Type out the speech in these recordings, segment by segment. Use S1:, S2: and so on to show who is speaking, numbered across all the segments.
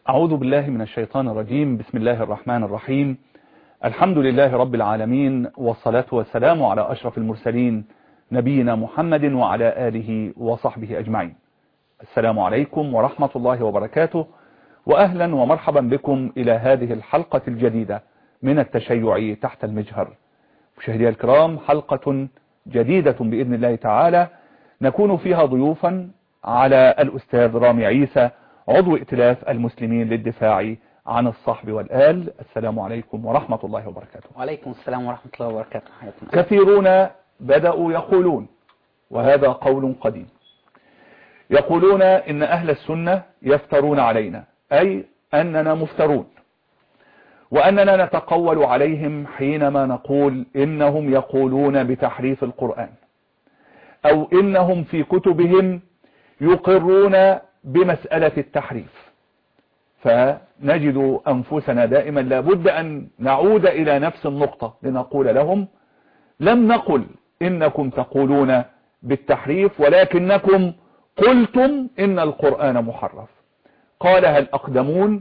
S1: أعوذ بالله من الشيطان الرجيم. بسم الله الرحمن الرحيم. الحمد لله رب العالمين، والصلاة والسلام على أشرف المرسلين نبينا محمد وعلى آله وصحبه أجمعين. السلام عليكم ورحمة الله وبركاته، وأهلا ومرحبا بكم إلى هذه الحلقة الجديدة من التشيع تحت المجهر. مشاهدي الكرام، حلقة جديدة بإذن الله تعالى نكون فيها ضيوفا على الأستاذ رامي عيسى، عضو ائتلاف المسلمين للدفاع عن الصحب والآل. السلام عليكم ورحمة الله وبركاته.
S2: وعليكم السلام ورحمة الله وبركاته.
S1: كثيرون بدأوا يقولون، وهذا قول قديم، يقولون إن أهل السنة يفترون علينا، أي أننا مفترون، وأننا نتقول عليهم حينما نقول إنهم يقولون بتحريف القرآن، أو إنهم في كتبهم يقرون بمسألة التحريف. فنجد أنفسنا دائما لابد أن نعود إلى نفس النقطة لنقول لهم: لم نقل إنكم تقولون بالتحريف، ولكنكم قلتم إن القرآن محرف. قالها الأقدمون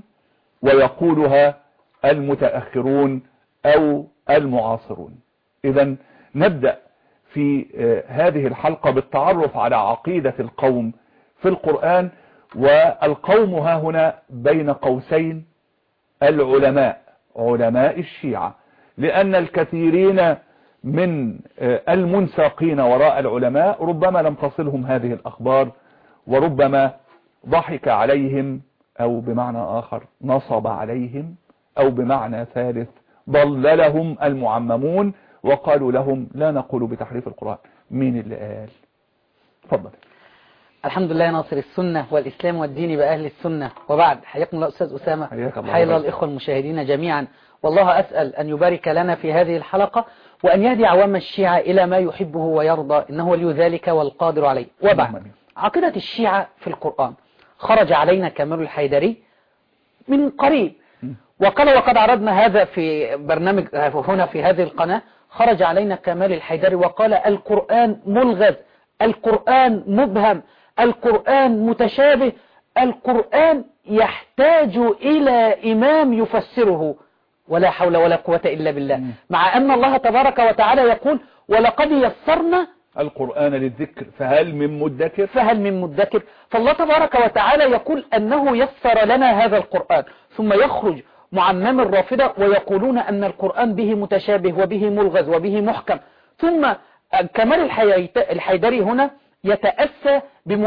S1: ويقولها المتأخرون أو المعاصرون. إذن نبدأ في هذه الحلقة بالتعرف على عقيدة القوم في القرآن. والقوم ها هنا بين قوسين العلماء، علماء الشيعة، لأن الكثيرين من المنساقين وراء العلماء ربما لم تصلهم هذه الأخبار، وربما ضحك عليهم، أو بمعنى آخر نصب عليهم، أو بمعنى ثالث ضللهم المعممون وقالوا لهم لا نقول بتحريف القرآن. مين اللي قال؟ تفضل.
S2: الحمد لله ناصر السنة والإسلام والدين بأهل السنة، وبعد. حياكم الله أستاذ أسامة، حيا الله الإخوة المشاهدين جميعا، والله أسأل أن يبارك لنا في هذه الحلقة، وأن يهدي عوام الشيعة إلى ما يحبه ويرضى، إنه ولي ذلك والقادر عليه. وبعد، عقيدة الشيعة في القرآن. خرج علينا كمال الحيدري من قريب وقال، وقد عرضنا هذا في برنامج هنا في هذه القناة، خرج علينا كمال الحيدري وقال: القرآن ملغز، القرآن مبهم، القرآن متشابه، القرآن يحتاج إلى إمام يفسره، ولا حول ولا قوة إلا بالله. مع أن الله تبارك وتعالى يقول: ولقد يسرنا
S1: القرآن للذكر فهل من مدكر،
S2: فهل من مدكر. فالله تبارك وتعالى يقول أنه يسر لنا هذا القرآن، ثم يخرج معمم الرافضة ويقولون أن القرآن به متشابه وبه ملغز وبه محكم. ثم كمال الحيدري هنا يتأسى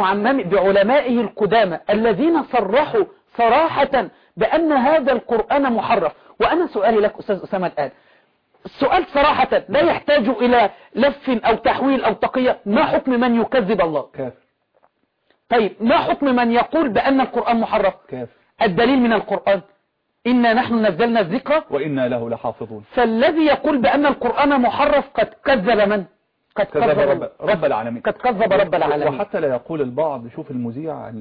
S2: بعلمائه القدامى الذين صرحوا صراحة بأن هذا القرآن محرف. وأنا سؤالي لك أستاذ أسامة الآن، السؤال صراحة لا يحتاج إلى لف أو تحويل أو تقية: ما حكم من يكذب الله؟
S1: كافر.
S2: طيب، ما حكم من يقول بأن القرآن محرف؟
S1: كافر.
S2: الدليل من القرآن: إنا نحن نزلنا الذكر
S1: وإنا له لحافظون.
S2: فالذي يقول بأن القرآن محرف قد كذب من؟
S1: قد كذب رب العالمين.
S2: قد كذب رب العالمين.
S1: وحتى لا يقول البعض، شوف المذيع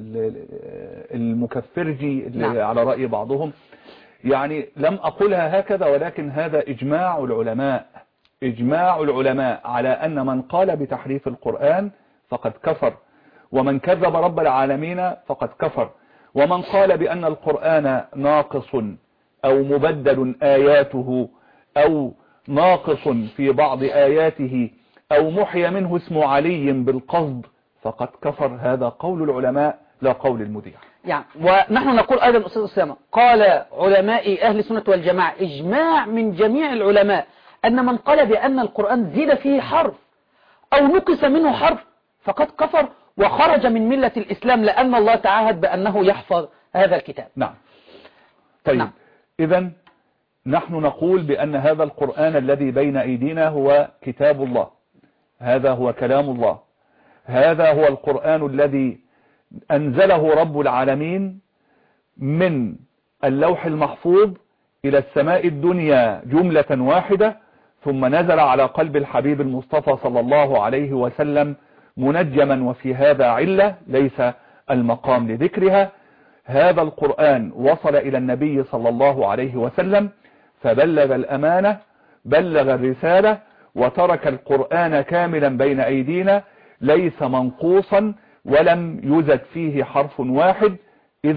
S1: المكفرجي اللي على رأي بعضهم، يعني لم أقولها هكذا، ولكن هذا إجماع العلماء، إجماع العلماء على أن من قال بتحريف القرآن فقد كفر، ومن كذب رب العالمين فقد كفر، ومن قال بأن القرآن ناقص أو مبدل آياته أو ناقص في بعض آياته أو محي منه اسم علي بالقصد فقد كفر. هذا قول العلماء لا قول المذيع.
S2: يعني ونحن نقول أيضا أستاذ أسامة، قال علماء أهل السنة والجماعة، إجماع من جميع العلماء، أن من قال بأن القرآن زيد فيه حرف أو نقص منه حرف فقد كفر وخرج من ملة الإسلام، لأن الله تعهد بأنه يحفظ هذا الكتاب.
S1: نعم. طيب. نعم. إذن نحن نقول بأن هذا القرآن الذي بين أيدينا هو كتاب الله، هذا هو كلام الله، هذا هو القرآن الذي أنزله رب العالمين من اللوح المحفوظ إلى السماء الدنيا جملة واحدة، ثم نزل على قلب الحبيب المصطفى صلى الله عليه وسلم منجما، وفي هذا علة ليس المقام لذكرها. هذا القرآن وصل إلى النبي صلى الله عليه وسلم فبلغ الأمانة، بلغ الرسالة، وترك القرآن كاملا بين أيدينا ليس منقوصا ولم يزد فيه حرف واحد. إذن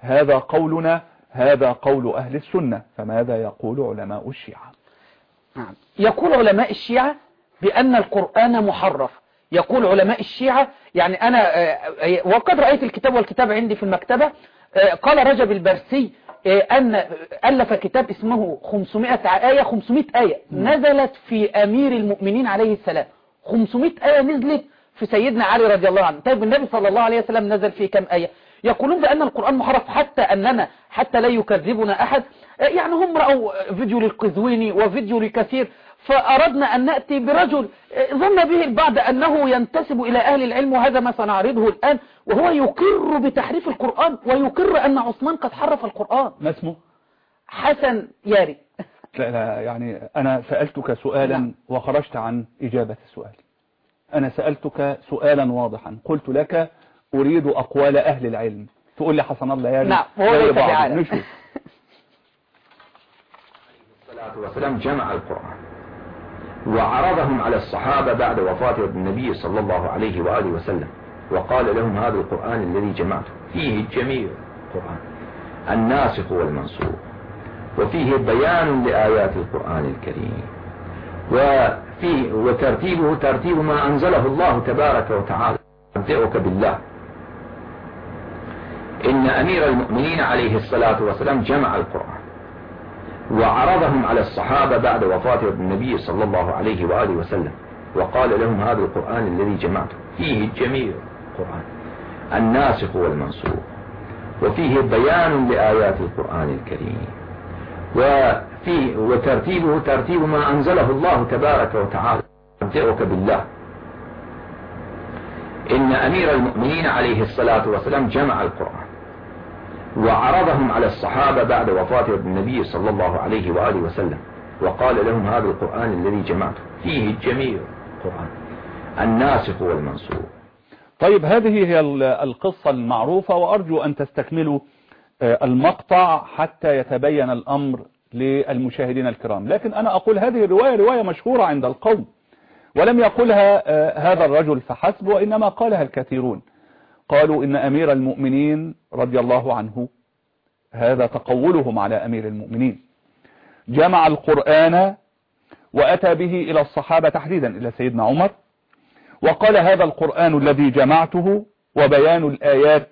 S1: هذا قولنا، هذا قول أهل السنة، فماذا يقول علماء الشيعة؟
S2: نعم. يقول علماء الشيعة بأن القرآن محرف. يقول علماء الشيعة، يعني أنا وقد رأيت الكتاب والكتاب عندي في المكتبة، قال رجب البرسي أن ألف كتاب اسمه 500 آية. 500 آية نزلت في أمير المؤمنين عليه السلام. 500 آية نزلت في سيدنا علي رضي الله عنه. طيب النبي صلى الله عليه وسلم نزل في كم آية؟ يقولون بأن القرآن محرف، حتى لا يكذبنا أحد. يعني هم رأوا فيديو للقزويني وفيديو لكثير، فأردنا أن نأتي برجل ظن به البعض أنه ينتسب إلى أهل العلم، وهذا ما سنعرضه الآن، وهو يقر بتحريف القرآن ويقر أن عثمان قد حرف القرآن.
S1: ما اسمه؟
S2: حسن ياري.
S1: لا يعني أنا سألتك سؤالا وخرجت عن إجابة السؤال. أنا سألتك سؤالا واضحا، قلت لك أريد أقوال أهل العلم، تقول لي حسن الله ياري.
S2: نعم، هو ليس بعالم.
S1: نشوف.
S3: الصلاة والسلام جمع القرآن وعرضهم على الصحابة بعد وفاة النبي صلى الله عليه وآله وسلم، وقال لهم هذا القرآن الذي جمعته فيه جميع القرآن الناسخ والمنسوخ، وفيه بيان لآيات القرآن الكريم، وترتيبه ترتيب ما أنزله الله تبارك وتعالى. أنبئك بالله إن أمير المؤمنين عليه الصلاة والسلام جمع القرآن وعرضهم على الصحابة بعد وفاة النبي صلى الله عليه وآله وسلم، وقال لهم هذا القرآن الذي جمعته فيه جميع القرآن الناسخ والمنسوخ، وفيه بيان لآيات القرآن الكريم، وترتيبه ترتيب ما أنزله الله تبارك وتعالى. أنبئك بالله إن أمير المؤمنين عليه الصلاة والسلام جمع القرآن وعرضهم على الصحابة بعد وفاة النبي صلى الله عليه وآله وسلم، وقال لهم هذا القرآن الذي جمعته فيه جميع القرآن الناسخ والمنسوخ.
S1: طيب هذه هي القصة المعروفة، وأرجو أن تستكملوا المقطع حتى يتبين الأمر للمشاهدين الكرام. لكن أنا أقول هذه الرواية رواية مشهورة عند القوم، ولم يقولها هذا الرجل فحسب، وإنما قالها الكثيرون. قالوا إن أمير المؤمنين رضي الله عنه، هذا تقولهم على أمير المؤمنين، جمع القرآن وأتى به إلى الصحابة تحديدا إلى سيدنا عمر، وقال هذا القرآن الذي جمعته وبيان الآيات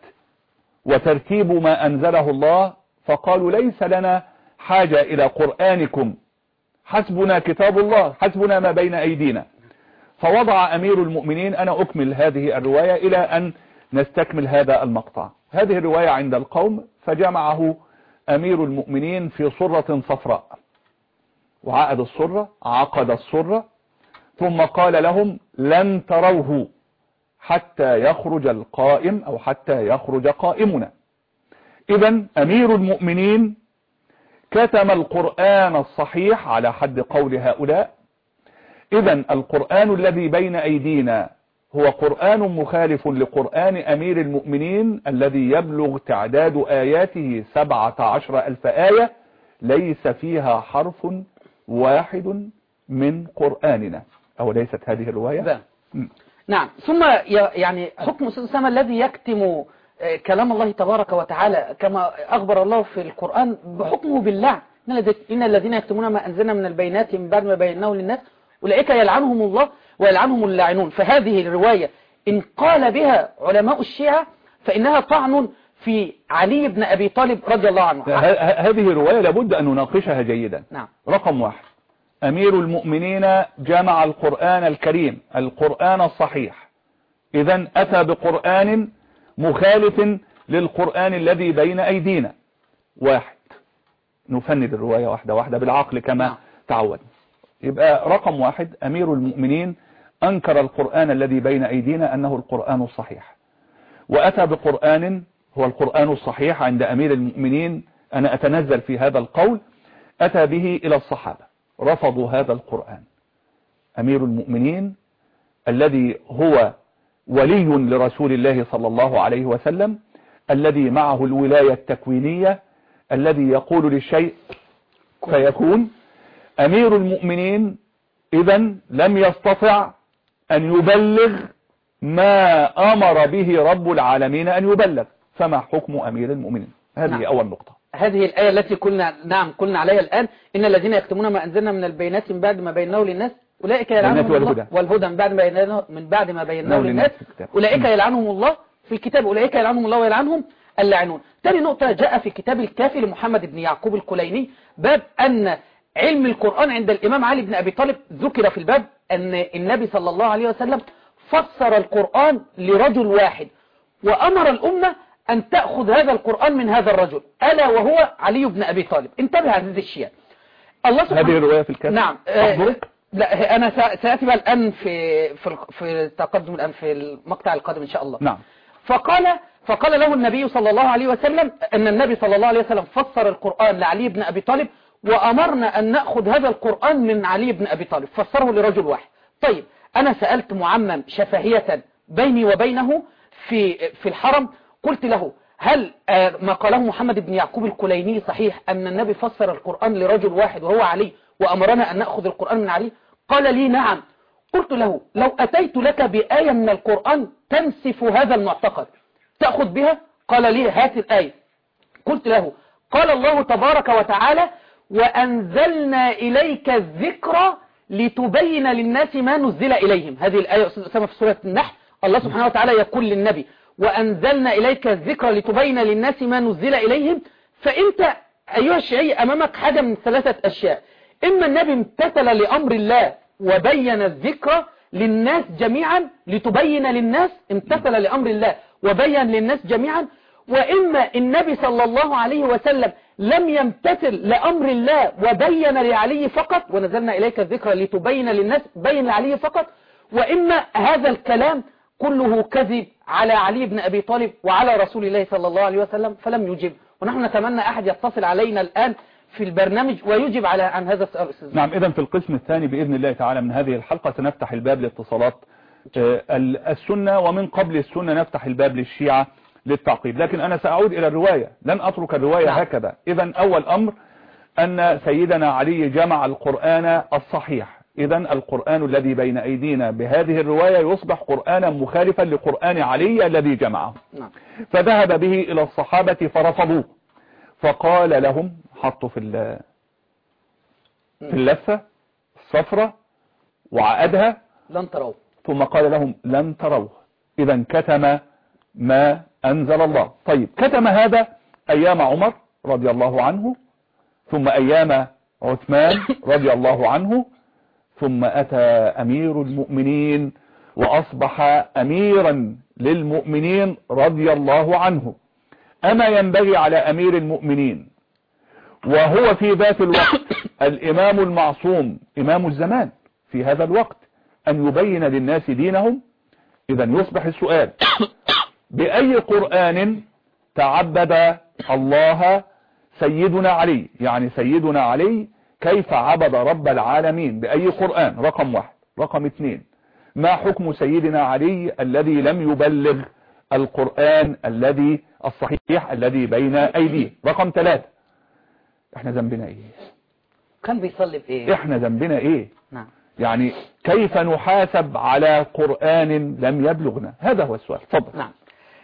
S1: وترتيب ما أنزله الله، فقالوا ليس لنا حاجة إلى قرآنكم، حسبنا كتاب الله، حسبنا ما بين أيدينا. فوضع أمير المؤمنين، أنا أكمل هذه الرواية إلى أن نستكمل هذا المقطع. هذه الرواية عند القوم، فجمعه أمير المؤمنين في صرة صفراء، وعقد الصرة، عقد الصرة، ثم قال لهم لن تروه حتى يخرج القائم أو حتى يخرج قائمنا. إذن أمير المؤمنين كتم القرآن الصحيح على حد قول هؤلاء. إذن القرآن الذي بين أيدينا هو قرآن مخالف لقرآن أمير المؤمنين الذي يبلغ تعداد آياته 17,000 آية، ليس فيها حرف واحد من قرآننا. أو ليست هذه الرواية؟
S2: نعم. ثم يعني حكم أستاذ أسامة الذي يكتم كلام الله تبارك وتعالى كما أخبر الله في القرآن بحكمه بالله، إن الذين يكتمون ما أنزلنا من البينات من بعد ما بيناه للناس أولئك يلعنهم الله ويلعنهم اللاعنون. فهذه الرواية إن قال بها علماء الشيعة فإنها طعن في علي بن أبي طالب رضي الله عنه.
S1: هذه الرواية لابد أن نناقشها جيدا.
S2: نعم.
S1: رقم واحد، أمير المؤمنين جمع القرآن الكريم، القرآن الصحيح، إذن أتى بقرآن مخالف للقرآن الذي بين أيدينا. واحد، نفند الرواية واحدة واحدة بالعقل كما تعود. يبقى رقم واحد، أمير المؤمنين أنكر القرآن الذي بين أيدينا أنه القرآن الصحيح، وأتى بقرآن هو القرآن الصحيح عند أمير المؤمنين. أنا أتنزل في هذا القول، أتى به إلى الصحابة، رفضوا هذا القرآن. أمير المؤمنين الذي هو ولي لرسول الله صلى الله عليه وسلم، الذي معه الولاية التكوينية، الذي يقول للشيء فيكون، أمير المؤمنين إذن لم يستطع أن يبلغ ما أمر به رب العالمين أن يبلغ. فما حكم أمير المؤمنين؟ هذه أول نقطة.
S2: هذه الآية التي قلنا عليها الآن، إن الذين يكتمون ما أنزلنا من البينات من بعد ما بيناه للناس أولئك يلعنهم الله، والهدى من بعد ما بيناه للناس أولئك يلعنهم الله في الكتاب، أولئك يلعنهم الله ويلعنهم اللاعنون. ثاني نقطة، جاء في كتاب الكافي لمحمد بن يعقوب الكليني باب أن علم القرآن عند الإمام علي بن أبي طالب، ذكر في الباب أن النبي صلى الله عليه وسلم فسر القرآن لرجل واحد، وأمر الأمة أن تأخذ هذا القرآن من هذا الرجل، ألا وهو علي بن أبي طالب. انتبه عزيزي الشيعة، الله سبحانه
S1: هذه الرواية في الكافي.
S2: نعم. لا أنا سأتي بقى الآن في تقدم الآن في المقطع القادم إن شاء الله.
S1: نعم.
S2: فقال له النبي صلى الله عليه وسلم أن النبي صلى الله عليه وسلم فسر القرآن لعلي بن أبي طالب، وأمرنا أن نأخذ هذا القرآن من علي بن أبي طالب، فسره لرجل واحد. طيب أنا سألت معمم شفهية بيني وبينه في الحرم، قلت له هل ما قاله محمد بن يعقوب الكليني صحيح أن النبي فسر القرآن لرجل واحد وهو علي، وأمرنا أن نأخذ القرآن من علي؟ قال لي نعم. قلت له لو أتيت لك بآية من القرآن تنسف هذا المعتقد تأخذ بها؟ قال لي هات الآية. قلت له قال الله تبارك وتعالى وأنزلنا إليك الذكر لتبين للناس ما نزل إليهم. هذه الآية أستاذ أسامة في سورة النحل، الله سبحانه وتعالى يقول للنبي وأنزلنا إليك الذكر لتبين للناس ما نزل إليهم. فأنت أيها الشيعي أمامك حاجة من ثلاثة أشياء، إما النبي امتثل لأمر الله وبين الذكر للناس جميعا لتبين للناس، امتثل لأمر الله وبين للناس جميعا، وإما النبي صلى الله عليه وسلم لم يمتثل لأمر الله وبين لعلي فقط، ونزلنا إليك الذكر لتبين للناس بين لعلي فقط، وإما هذا الكلام كله كذب على علي بن أبي طالب وعلى رسول الله صلى الله عليه وسلم، فلم يجب. ونحن نتمنى أحد يتصل علينا الآن في البرنامج ويجب عن هذا السؤال أستاذ.
S1: نعم، إذن في القسم الثاني بإذن الله تعالى من هذه الحلقة سنفتح الباب لاتصالات السنة، ومن قبل السنة نفتح الباب للشيعة للتعقيد. لكن أنا سأعود إلى الرواية، لن أترك الرواية هكذا. إذن أول أمر أن سيدنا علي جمع القرآن الصحيح، إذن القرآن الذي بين أيدينا بهذه الرواية يصبح قرآنا مخالفا لقرآن علي الذي جمعه. فذهب به إلى الصحابة فرفضوه، فقال لهم حطوا في اللفة الصفرة وعقدها
S2: لن تروه،
S1: ثم قال لهم لن تروه. إذن كتم ما أنزل الله. طيب كتم هذا أيام عمر رضي الله عنه، ثم أيام عثمان رضي الله عنه، ثم أتى أمير المؤمنين وأصبح أميرا للمؤمنين رضي الله عنه. أما ينبغي على أمير المؤمنين وهو في ذات الوقت الإمام المعصوم إمام الزمان في هذا الوقت أن يبين للناس دينهم؟ إذن يصبح السؤال بأي قرآن تعبد الله سيدنا علي؟ يعني سيدنا علي كيف عبد رب العالمين؟ بأي قرآن؟ رقم واحد. رقم اثنين، ما حكم سيدنا علي الذي لم يبلغ القرآن الذي الصحيح الذي بين أيديه؟ رقم ثلاثة، احنا ذنبنا ايه؟
S2: كان بيصلي بايه؟
S1: احنا ذنبنا ايه؟
S2: نعم.
S1: يعني كيف نحاسب على قرآن لم يبلغنا؟ هذا هو السؤال. تفضل.
S2: نعم.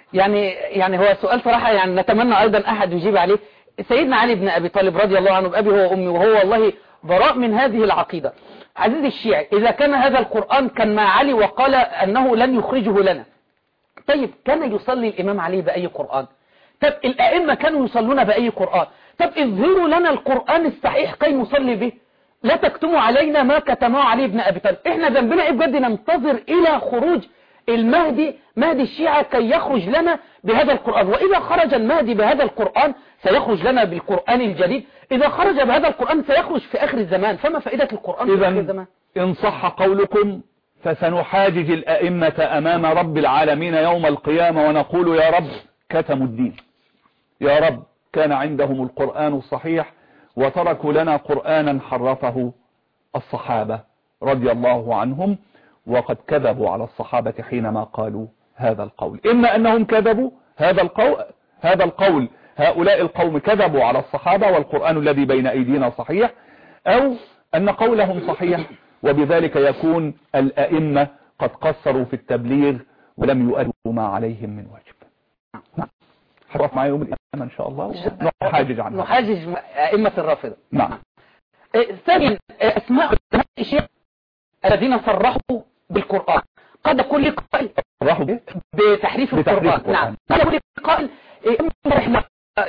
S2: يعني هو السؤال صراحة يعني نتمنى أيضا أحد يجيب عليه. سيدنا علي بن أبي طالب رضي الله عنه بأبي هو وأمي، وهو والله براء من هذه العقيدة. عزيزي الشيعي، إذا كان هذا القرآن كان مع علي وقال أنه لن يخرجه لنا، طيب كان يصلي الإمام علي بأي قرآن؟ طب الأئمة كانوا يصلون بأي قرآن؟ طب اظهروا لنا القرآن الصحيح كي نصلي به، لا تكتموا علينا ما كتمه علي بن أبي طالب. احنا ذنبنا ايه بجد؟ ننتظر إلى خروج المهدي، مهدي الشيعة، كي يخرج لنا بهذا القرآن. وإذا خرج المهدي بهذا القرآن سيخرج لنا بالقرآن الجديد. إذا خرج بهذا القرآن سيخرج في آخر الزمان، فما فائدة القرآن في آخر الزمان؟
S1: إن صح قولكم فسنحاجج الأئمة أمام رب العالمين يوم القيامة ونقول يا رب كتموا الدين، يا رب كان عندهم القرآن الصحيح وتركوا لنا قرآنا حرفه الصحابة رضي الله عنهم، وقد كذبوا على الصحابة حينما قالوا هذا القول. إما أنهم كذبوا هذا القول هؤلاء القوم كذبوا على الصحابة والقرآن الذي بين أيدينا صحيح، أو أن قولهم صحيح وبذلك يكون الأئمة قد قصروا في التبليغ ولم يؤدوا ما عليهم من واجب. حرف معي يوم إن شاء الله ونحاجج عنها.
S2: نحاجج أئمة الرافضة.
S1: نعم.
S2: ثانيا أسماء الشيعة الذين صرحوا بالقرآن. قد يكون لي قائل بتحريف القرآن. نعم. قد يكون لي قائل إما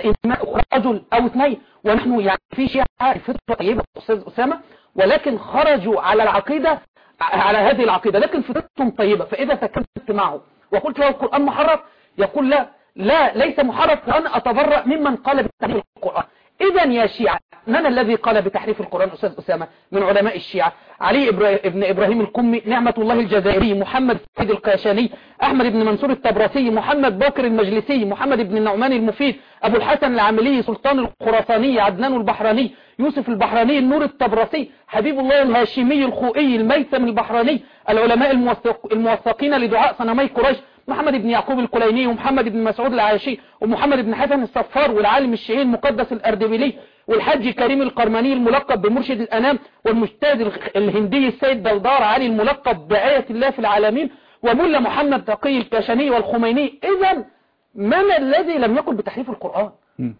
S2: رجل أو اثنين، ونحن يعني في شيعة فترة طيبة أستاذ أسامة، ولكن خرجوا على العقيدة، على هذه العقيدة، لكن فترتهم طيبة. فإذا تكلمت معه وقلت له القرآن محرف، يقول لا ليس محرف، وأنا أتبرأ ممن قال بتحريف القرآن. إذا يا شيعة، من الذي قال بتحريف القرآن أستاذ أسامة من علماء الشيعة؟ علي ابن إبراهيم القمي، نعمة الله الجزائري، محمد سيد القاشاني، أحمد بن منصور التبرسي، محمد باكر المجلسي، محمد بن النعمان المفيد، أبو الحسن العاملي، سلطان الخراساني، عدنان البحراني، يوسف البحراني، النور التبرسي، حبيب الله الهاشمي الخوئي، الميثم البحراني، العلماء الموثقين لدعاء صنمي قريش، محمد بن يعقوب الكليني، ومحمد بن مسعود العاشي، ومحمد بن حسن الصفار، والعالم الشيعي المقدس الأردبيلي، والحاج كريم القرماني الملقب بمرشد الأنام، والمجتهد الهندي السيد دلدار علي الملقب بآية الله في العالمين، وملا محمد تقي الكاشاني والخميني. إذا من الذي لم يقل بتحريف القرآن؟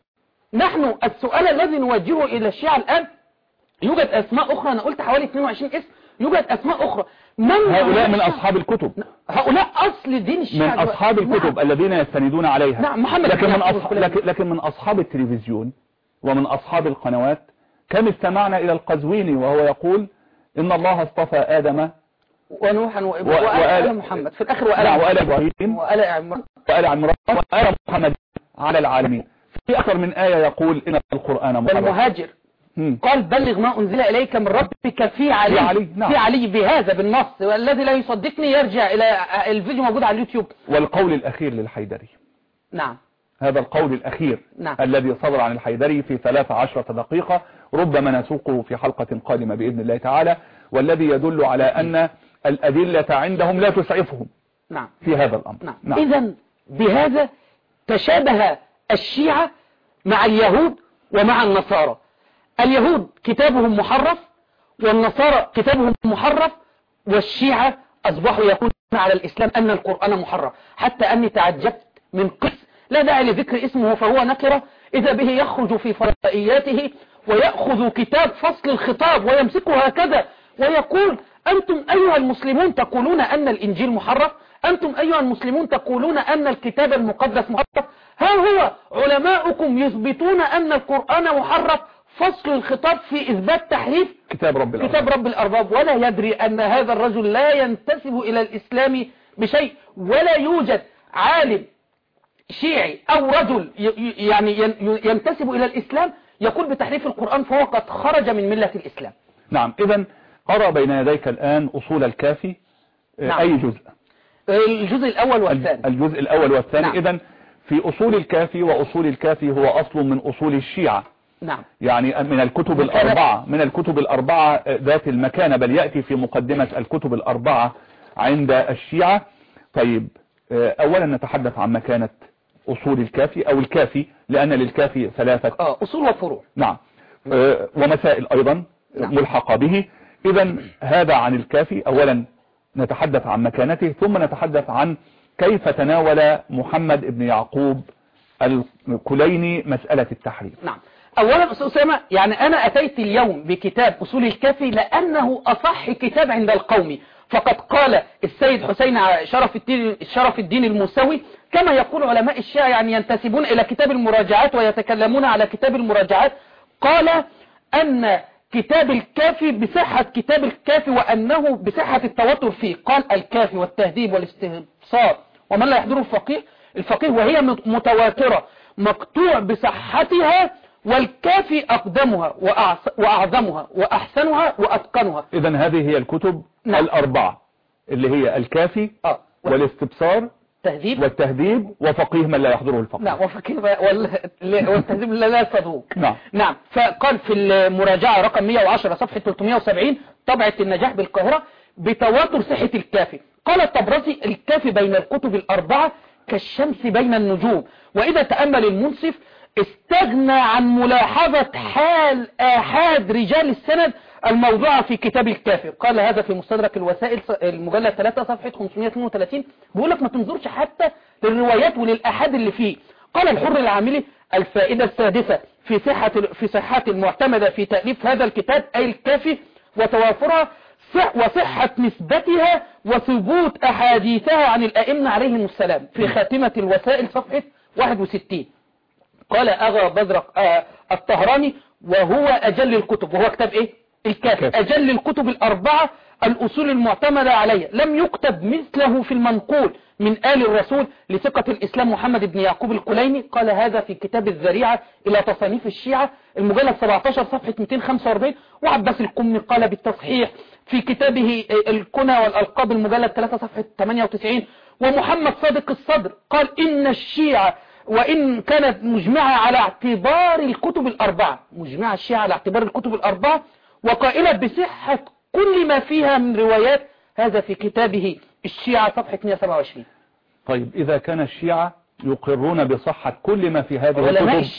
S2: نحن السؤال الذي نوجهه إلى الشيعة الآن، يوجد أسماء أخرى، أنا قلت حوالي 22 اسم، يوجد أسماء أخرى. من
S1: هؤلاء من أصحاب الكتب،
S2: هؤلاء أصل دين الشيعة،
S1: من أصحاب الكتب الذين يستندون عليها.
S2: نعم. محمد
S1: لكن من أصحاب التلفزيون ومن أصحاب القنوات كم استمعنا إلى القزويني وهو يقول إن الله اصطفى آدم
S2: ونوحا وآل محمد في الآخر،
S1: وآل إبراهيم
S2: وآل عمران
S1: وآل محمد على العالمين. في أكثر من آية يقول إن القرآن محرف.
S2: والمهاجر قال بلغ ما أنزل إليك من ربك في علي. نعم. في علي بهذا بالنص، والذي لا يصدقني يرجع إلى الفيديو موجود على اليوتيوب.
S1: والقول الأخير للحيدري.
S2: نعم.
S1: هذا القول الأخير.
S2: نعم.
S1: الذي صدر عن الحيدري في 13 دقيقة، ربما نسوقه في حلقة قادمة بإذن الله تعالى، والذي يدل على أن الأدلة عندهم لا تسعفهم.
S2: نعم.
S1: في هذا الأمر.
S2: نعم. إذن بهذا تشابه الشيعة مع اليهود ومع النصارى. اليهود كتابهم محرف، والنصارى كتابهم محرف، والشيعة أصبحوا يقولون على الإسلام أن القرآن محرف، حتى أني تعجبت من قس لا داعي لذكر اسمه فهو نكرة، إذا به يخرج في فرائياته ويأخذ كتاب فصل الخطاب ويمسكه هكذا ويقول أنتم أيها المسلمون تقولون أن الإنجيل محرف، أنتم أيها المسلمون تقولون أن الكتاب المقدس محرف، ها هو علماؤكم يثبتون أن القرآن محرف، فصل الخطاب في إثبات تحريف كتاب رب الأرباب، ولا يدري أن هذا الرجل لا ينتسب إلى الإسلام بشيء، ولا يوجد عالم شيعي أو رجل يعني ينتسب إلى الإسلام يقول بتحريف القرآن، فهو قد خرج من ملة الإسلام.
S1: نعم. إذن أرى بين يديك الآن أصول الكافي. نعم. أي جزء؟
S2: الجزء الأول والثاني.
S1: الجزء الأول والثاني. نعم. إذن في أصول الكافي، وأصول الكافي هو أصل من أصول الشيعة.
S2: نعم.
S1: يعني من الكتب الأربعة، من الكتب الأربعة ذات المكانة، بل يأتي في مقدمة الكتب الأربعة عند الشيعة. طيب، أولا نتحدث عن مكانة أصول الكافي أو الكافي، لأن للكافي ثلاثة
S2: أصول وفروع.
S1: نعم. ومسائل أيضا ملحقة به. إذن هذا عن الكافي. أولا نتحدث عن مكانته، ثم نتحدث عن كيف تناول محمد بن يعقوب الكليني مسألة التحريف.
S2: نعم. أولا أستاذ أسامة، يعني أنا أتيت اليوم بكتاب أصول الكافي لأنه أصح كتاب عند القوم، فقد قال السيد حسين شرف الدين الموسوي، كما يقول علماء الشيعة يعني ينتسبون إلى كتاب المراجعات ويتكلمون على كتاب المراجعات، قال أن كتاب الكافي بصحة كتاب الكافي، وأنه بصحة التواتر فيه. قال الكافي والتهذيب والاستبصار ومن لا يحضره الفقيه وهي متواترة مقطوع بصحتها، والكافي أقدمها وأعظمها وأحسنها وأتقنها.
S1: إذن هذه هي الكتب. نعم. الأربعة اللي هي الكافي والاستبصار والتهذيب وفقيه من لا يحضره الفقيه.
S2: نعم. وفقيه والتهذيب لا يصدوق.
S1: نعم.
S2: نعم. فقال في المراجعة رقم 110 صفحة 370 طبعة النجاح بالقاهرة بتواتر صحة الكافي. قال الطبرسي الكافي بين الكتب الأربعة كالشمس بين النجوم، وإذا تأمل المنصف استغنى عن ملاحظة حال آحاد رجال السند الموضوعة في كتاب الكافي. قال هذا في مستدرك الوسائل المجلد 3 صفحة 532. بيقول لك ما تنظرش حتى للروايات وللآحاد اللي فيه،
S4: قال الحر العاملي: الفائدة السادسة في صحة المعتمدة في تأليف هذا الكتاب أي الكافي وتوافرها وصحة نسبتها وثبوت أحاديثها عن الأئمة عليهم السلام. في خاتمة الوسائل صفحة 61 قال أغا بزرق الطهراني: وهو أجل الكتب، وهو كتاب إيه؟ الكافي، أجل الكتب الأربعة الأصول المعتمدة عليه، لم يكتب مثله في المنقول من آل الرسول لثقة الإسلام محمد بن يعقوب الكليني. قال هذا في كتاب الذريعة إلى تصانيف الشيعة المجلد 17 صفحة 245. وعباس القمي قال بالتصحيح في كتابه الكنى والألقاب المجلد 3 صفحة 98. ومحمد صادق الصدر قال إن الشيعة وإن كانت مجمعة على اعتبار الكتب الأربعة، مجمعة الشيعة على اعتبار الكتب الأربعة وقائلة بصحة كل ما فيها من روايات، هذا في كتابه الشيعة صفحة 127.
S1: طيب إذا كان الشيعة يقرون بصحة كل ما في هذه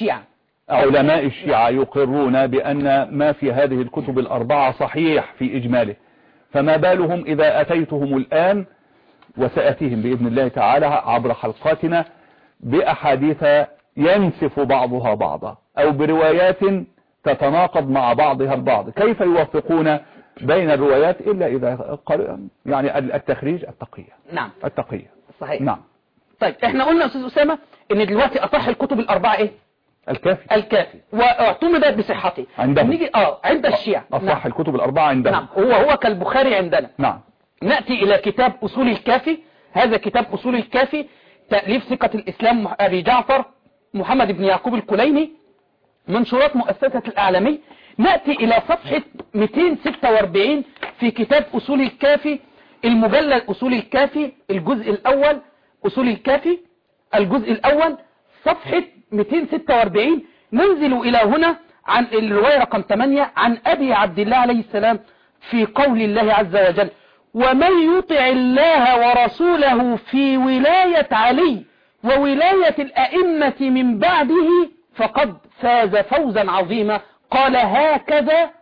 S4: علماء
S1: الشيعة يقرون بأن ما في هذه الكتب الأربعة صحيح في إجماله، فما بالهم إذا أتيتهم الآن وسأتيهم بإذن الله تعالى عبر حلقاتنا بأحاديث ينسف بعضها بعضا أو بروايات تتناقض مع بعضها البعض، كيف يوفقون بين الروايات إلا إذا يعني التخريج التقية.
S4: نعم
S1: التقية
S4: صحيح.
S1: نعم.
S4: طيب احنا قلنا أستاذ أسامة إن دلوقتي أصح الكتب الأربعة إيه؟ الكافي واعتمدت بصحته
S1: عندهم.
S4: نيجي عند الشيعة
S1: أصح نعم. الكتب الأربعة عندهم.
S4: نعم هو كالبخاري عندنا.
S1: نعم.
S4: نأتي إلى كتاب أصول الكافي. هذا كتاب أصول الكافي تأليف ثقة الإسلام أبي جعفر محمد بن يعقوب الكليني، منشورات مؤسسة الأعلامي. نأتي إلى صفحة 246 في كتاب أصول الكافي المجلد أصول الكافي الجزء الأول، أصول الكافي الجزء الأول صفحة 246. ننزل إلى هنا عن الرواية رقم 8 عن أبي عبد الله عليه السلام في قول الله عز وجل: ومن يطع الله ورسوله في ولاية علي وولاية الأئمة من بعده فقد فاز فوزا عظيما. قال هكذا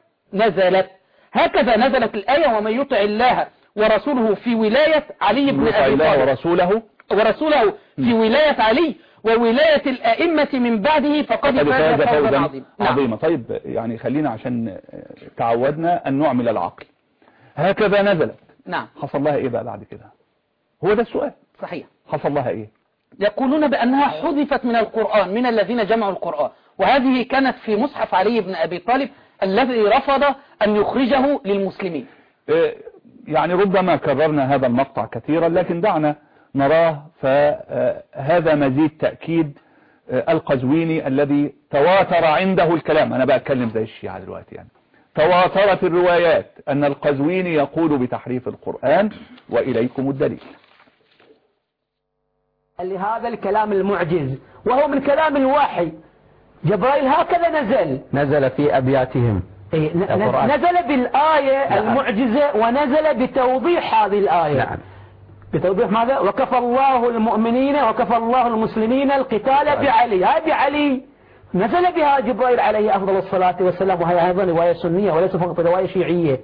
S4: نزلت الآية: ومن يطع الله ورسوله في ولاية علي بن أبي طالب ورسوله في ولاية علي وولاية الأئمة من بعده فقد فاز فوزا عظيما.
S1: طيب يعني خلينا عشان تعودنا أن نعمل العقل. هكذا نزلت.
S4: نعم.
S1: حصل لها إيه بقى بعد كده؟ هو ده السؤال.
S4: صحيح.
S1: حصل لها إيه؟
S4: يقولون بأنها حذفت من القرآن من الذين جمعوا القرآن، وهذه كانت في مصحف علي بن أبي طالب الذي رفض أن يخرجه للمسلمين.
S1: يعني ربما كررنا هذا المقطع كثيرا لكن دعنا نراه، فهذا مزيد تأكيد القزويني الذي تواتر عنده الكلام. أنا بأتكلم زي الشيعة دلوقتي، يعني تواترت الروايات أن القزويني يقول بتحريف القرآن وإليكم الدليل.
S5: لهذا الكلام المعجز وهو من كلام الوحي. جبرائيل هكذا نزل في أبياتهم، نزل بالآية المعجزة ونزل بتوضيح هذه الآية.
S1: نعم.
S5: بتوضيح ماذا؟ وكفى الله المؤمنين وكفى الله المسلمين القتال بعلي. هاي بعلي نزل بها جبرائيل عليه أفضل الصلاة والسلام، وهي أيضا رواية سنية وليس فقط رواية شيعية.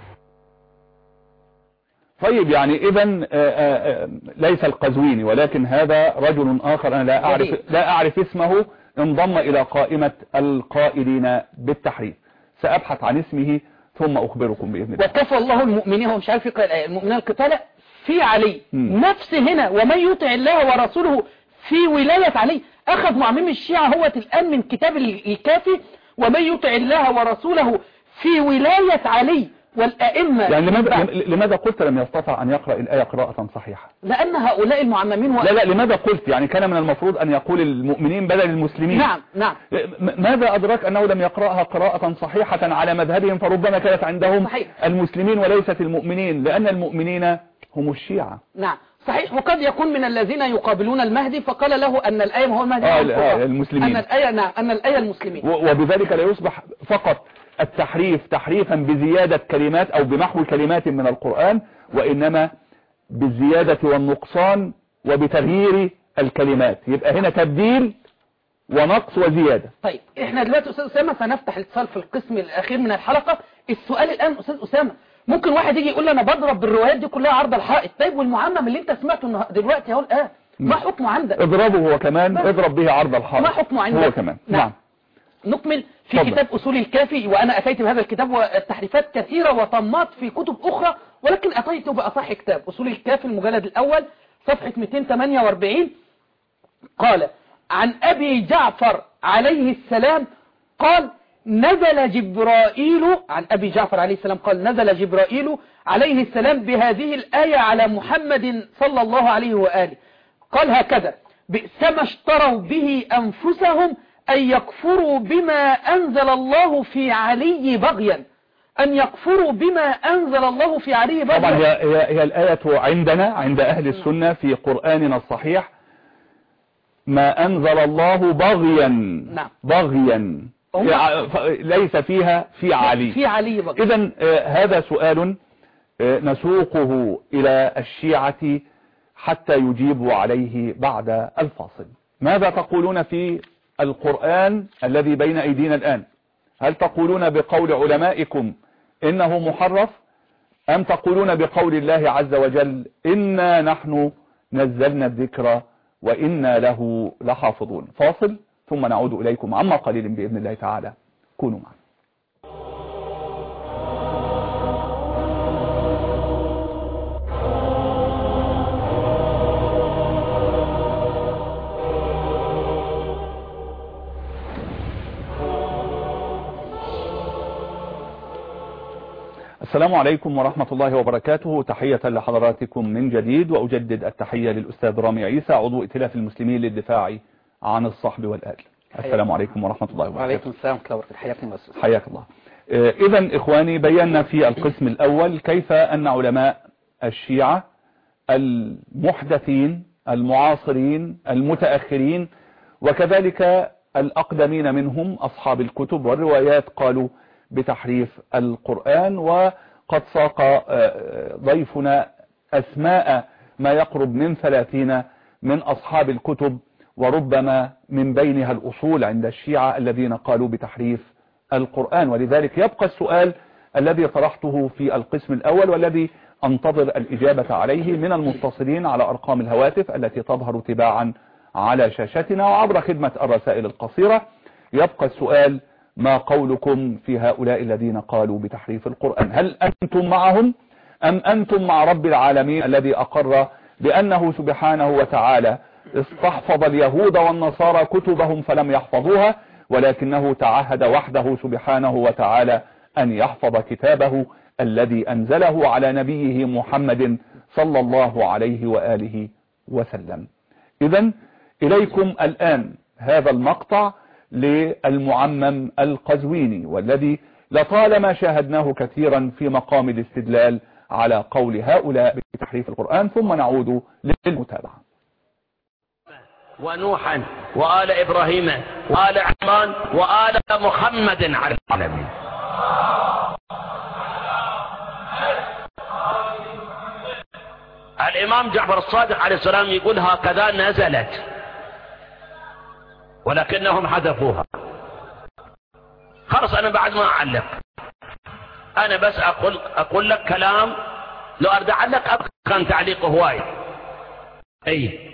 S1: طيب يعني إذن ليس القزويني ولكن هذا رجل آخر أنا لا أعرف اسمه، انضم إلى قائمة القائلين بالتحريف. سأبحث عن اسمه ثم أخبركم بإذن الله.
S4: وكفى الله المؤمنين، هو مش عارف يقرأ الآية، المؤمنين القتال في علي. نفس هنا ومن يطع الله ورسوله في ولاية علي. أخذ معمم الشيعة هو الآن من كتاب الكافي ومن يطع الله ورسوله في ولاية علي والأئمة.
S1: يعني لماذا قلت لم يستطع أن يقرأ الآية قراءة صحيحة؟
S4: لأن هؤلاء المعممين
S1: لا لماذا قلت؟ يعني كان من المفروض أن يقول المؤمنين بدل المسلمين.
S4: نعم.
S1: ماذا أدرك أنه لم يقرأها قراءة صحيحة على مذهبهم؟ فربما كانت عندهم
S4: صحيح.
S1: المسلمين وليست المؤمنين، لأن المؤمنين هم الشيعة.
S4: نعم صحيح. وقد يكون من الذين يقابلون المهدي فقال له أن الآية هو المهدي
S1: المسلمين،
S4: أن الآية المسلمين،
S1: وبذلك لا يصبح فقط التحريف تحريفا بزيادة كلمات أو بمحو كلمات من القرآن، وإنما بالزيادة والنقصان وبتغيير الكلمات. يبقى هنا تبديل ونقص وزيادة.
S4: طيب احنا دلوقتي أستاذ أسامة سنفتح الاتصال في القسم الأخير من الحلقة. السؤال الآن أستاذ أسامة، ممكن واحد يجي يقول لي أنا بضرب بالروايات دي كلها عرض الحائط. طيب والمعمم اللي أنت سمعته دلوقتي اهو الآن ما حكمه عندك؟
S1: اضربه هو كمان، اضرب به عرض الحائط.
S4: ما حكمه عندك
S1: هو كمان.
S4: نعم. نكمل في كتاب أصول الكافي، وأنا أتيت بهذا الكتاب والتحريفات كثيرة وطمات في كتب أخرى، ولكن أتيت بأصح كتاب أصول الكافي المجلد الأول صفحة 248. قال عن أبي جعفر عليه السلام قال نزل جبرائيل، عن أبي جعفر عليه السلام قال نزل جبرائيل عليه السلام بهذه الآية على محمد صلى الله عليه وآله. قال هكذا: بئس ما اشتروا به أنفسهم أن يكفروا بما أنزل الله في علي بغيا، أن يكفروا بما أنزل الله في علي بغيا.
S1: طبعا هي الآية عندنا عند أهل السنة في قرآننا الصحيح ما أنزل الله بغيا.
S4: نعم.
S1: بغيا ليس فيها في علي.
S4: في علي بغيا.
S1: إذن هذا سؤال نسوقه إلى الشيعة حتى يجيبوا عليه بعد الفاصل. ماذا تقولون في القرآن الذي بين أيدينا الآن؟ هل تقولون بقول علمائكم إنه محرف، أم تقولون بقول الله عز وجل إنا نحن نزلنا الذكر وإنا له لحافظون؟ فاصل ثم نعود إليكم عما قليل بإذن الله تعالى. كونوا معنا. السلام عليكم ورحمة الله وبركاته. تحية لحضراتكم من جديد، وأجدد التحية للأستاذ رامي عيسى عضو ائتلاف المسلمين للدفاع عن الصحب والآل. السلام عليكم ورحمة الله وبركاته.
S2: وعليكم السلام ورحمة الله وبركاته. حياكم الله.
S1: حياك الله. إذن إخواني، بينا في القسم الأول كيف أن علماء الشيعة المحدثين المعاصرين المتأخرين وكذلك الأقدمين منهم أصحاب الكتب والروايات قالوا بتحريف القرآن. وقد ساق ضيفنا أسماء ما يقرب من 30 من أصحاب الكتب، وربما من بينها الأصول عند الشيعة الذين قالوا بتحريف القرآن. ولذلك يبقى السؤال الذي طرحته في القسم الأول والذي أنتظر الإجابة عليه من المتصلين على أرقام الهواتف التي تظهر تباعا على شاشتنا وعبر خدمة الرسائل القصيرة. يبقى السؤال: ما قولكم في هؤلاء الذين قالوا بتحريف القرآن؟ هل أنتم معهم أم أنتم مع رب العالمين الذي أقر بأنه سبحانه وتعالى استحفظ اليهود والنصارى كتبهم فلم يحفظوها، ولكنه تعهد وحده سبحانه وتعالى أن يحفظ كتابه الذي أنزله على نبيه محمد صلى الله عليه وآله وسلم؟ إذن إليكم الآن هذا المقطع للمعمم القزويني، والذي لطالما شاهدناه كثيرا في مقام الاستدلال على قول هؤلاء بتحريف القرآن، ثم نعود للمتابعة.
S6: ونوحا وآل إبراهيم وآل عمران وآل محمد على العالمين. الإمام جعفر الصادق عليه السلام يقول هكذا نزلت، ولكنهم حذفوها. خلص أنا بعد ما أعلق، أنا بس أقول لك كلام، لو أرد أعلق كان تعليقه هواي. أي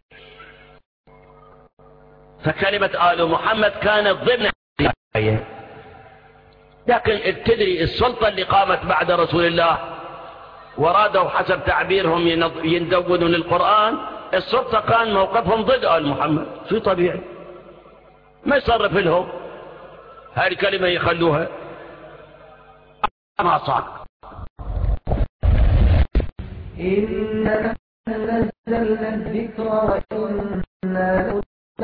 S6: فكلمة آل محمد كانت ضمن الآية، لكن تدري السلطة اللي قامت بعد رسول الله ورادوا حسب تعبيرهم يندونوا للقرآن، السلطة كان موقفهم ضد آل محمد، شو طبيعي ما يصرف لهم هذه الكلمة يخلوها ما صار.
S7: إنا نزلنا الذكر وإنا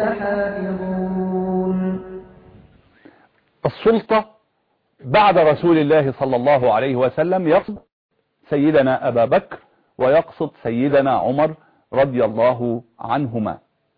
S7: لحافظون.
S1: السلطة بعد رسول الله صلى الله عليه وسلم يقصد سيدنا أبا بكر ويقصد سيدنا عمر رضي الله عنهما.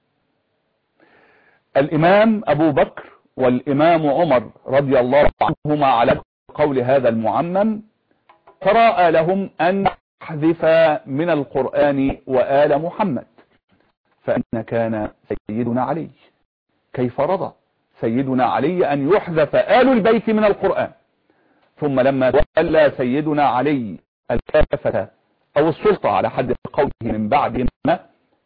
S1: الإمام أبو بكر والإمام عمر رضي الله عنهما على قول هذا المعمم تراءى لهم أن يحذف من القرآن وآل محمد، فأن كان سيدنا علي كيف رضى سيدنا علي أن يحذف آل البيت من القرآن؟ ثم لما تولى سيدنا علي الخلافة أو السلطة على حد قوله من بعد ما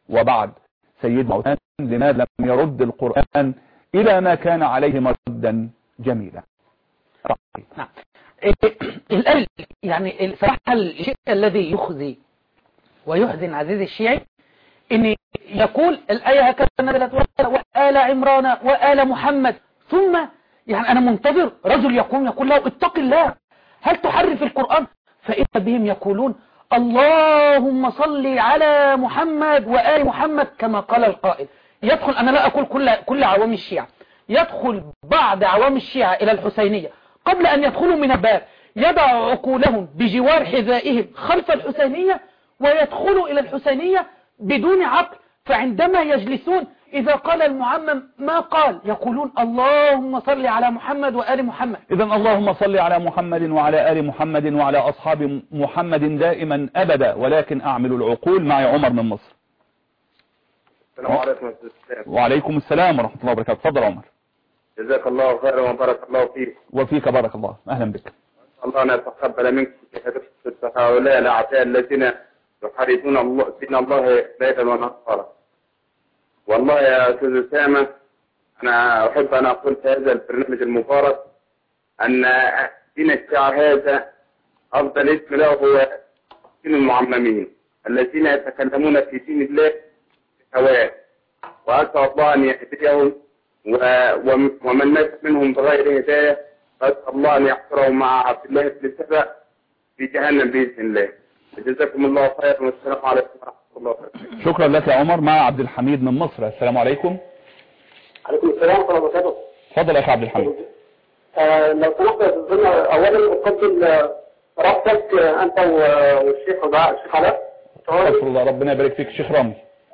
S1: وبعد سيدنا عثمان لماذا لم يرد القرآن إلى ما كان عليه مردا جميلا؟
S2: نعم. الآن يعني صراحة الشيء الذي يخزي ويحزن عزيزي الشيعي ان يقول الآية هكذا نزلت وآل عمران وآل محمد، ثم يعني أنا منتظر رجل يقوم يقول له اتق الله، هل تحرف القرآن؟ فإذا بهم يقولون اللهم صل على محمد وآل محمد كما قال القائل. يدخل، أنا لا أقول كل عوام الشيعة، يدخل بعض عوام الشيعة إلى الحسينية قبل أن يدخلوا من الباب يضع عقولهم بجوار حذائهم خلف الحسينية ويدخلوا إلى الحسينية بدون عقل، فعندما يجلسون إذا قال المعمم ما قال يقولون اللهم صل على محمد وآل محمد.
S1: إذا اللهم صل على محمد وعلى آل محمد وعلى أصحاب محمد دائما أبدا، ولكن أعمل العقول. معي عمر من مصر.
S8: السلام عليكم.
S1: وعليكم السلام ورحمة الله وبركاته. تفضل عمر.
S8: جزاك الله خيرا وبارك الله فيك.
S1: وفيك بارك الله. أهلا بك.
S8: الله أن يتقبل منكم هؤلاء الأعداء الذين يحاربون دين الله ليلا ونهارا. والله يا أستاذ أسامة، أنا أحب أن أقول في هذا البرنامج المبارك أن دين الشيعة هذا أفضل اسم له هو دين المعممين الذين يتكلمون في دين الله بهواه، وأسأل الله أن يهديهم ومن نجح منهم بغير هداية أسأل الله أن يحشرهم مع عبد الله بن سبأ في جهنم بإذن الله. جزاكم الله خيرا والسلام عليكم ورحمة الله وبركاته.
S1: شكرا لك يا عمر. مع عبد الحميد من مصر. السلام عليكم.
S9: عليكم السلام ورحمة الله وبركاته.
S1: تفضل يا عبد الحميد.
S9: لو سمحت يا أستاذ، أولا أقدم ربطك أنت والشيخ الشيخ علاء.
S1: أستغفر الله، ربنا يبارك فيك. الشيخ رامي.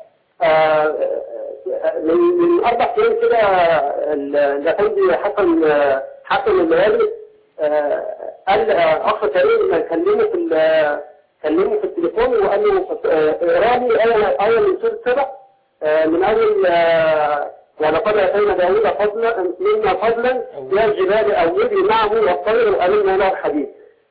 S9: من 4 سنين كده الأفندي حسن الليالي قال أخ كريم كلمه في التليفون وقال له اقرا لي آية من سورة سبأ من أول ولقد آتينا داوود منا فضلا يا الجبال أوبي معه والطير وألنا له الحديد.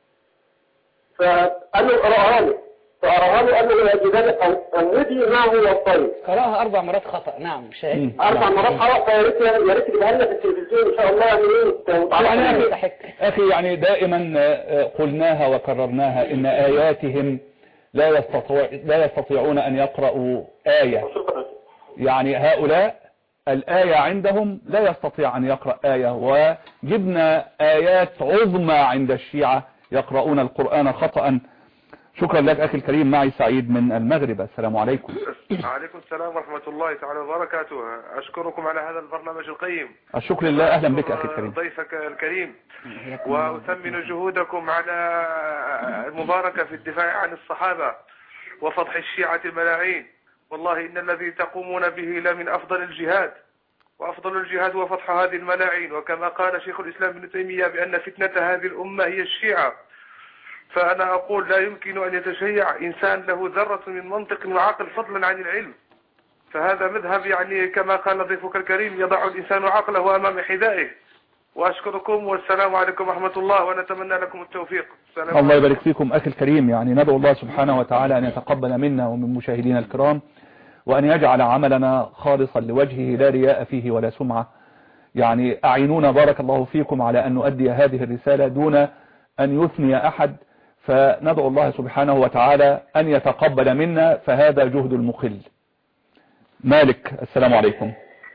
S9: فقال له اقراها لي، فقراها له قال له يا جبال أوبي معه والطير.
S2: قراها 4 مرات خطأ. نعم شاهد.
S9: 4 مرات خطأ. يا ريت تجيبها لنا في التلفزيون إن شاء الله.
S1: يعني أخي يعني دائما قلناها وكررناها إن آياتهم لا يستطيعون أن يقرأوا آية. يعني هؤلاء الآية عندهم لا يستطيع أن يقرأ آية، وجبنا آيات عظمى عند الشيعة يقرؤون القرآن خطأ. شكرا لك أخي الكريم. معي سعيد من المغرب. السلام عليكم.
S10: وعليكم السلام ورحمة الله تعالى وبركاته. أشكركم على هذا البرنامج القيم.
S1: الشكر لله. أهلا بك أخي الكريم.
S10: ضيفك الكريم، وأثمن جهودكم على المباركة في الدفاع عن الصحابة وفضح الشيعة الملاعين. والله إن الذي تقومون به لمن أفضل الجهاد، وأفضل الجهاد هو فضح هذه الملاعين. وكما قال شيخ الإسلام ابن تيمية بأن فتنة هذه الأمة هي الشيعة، فأنا أقول لا يمكن أن يتشيع إنسان له ذرة من منطق وعقل فضلا عن العلم. فهذا مذهب يعني كما قال ضيفك الكريم يضع الإنسان عقله أمام حذائه. وأشكركم والسلام عليكم ورحمة الله ونتمنى لكم التوفيق.
S1: الله يبارك فيكم أخي الكريم. يعني ندعو الله سبحانه وتعالى أن يتقبل منا ومن مشاهدينا الكرام، وأن يجعل عملنا خالصا لوجهه لا رياء فيه ولا سمعة. يعني أعينونا بارك الله فيكم على أن نؤدي هذه الرسالة دون أن يثني أحد، فندعو الله سبحانه وتعالى أن يتقبل منا، فهذا جهد المقل. مالك. السلام عليكم.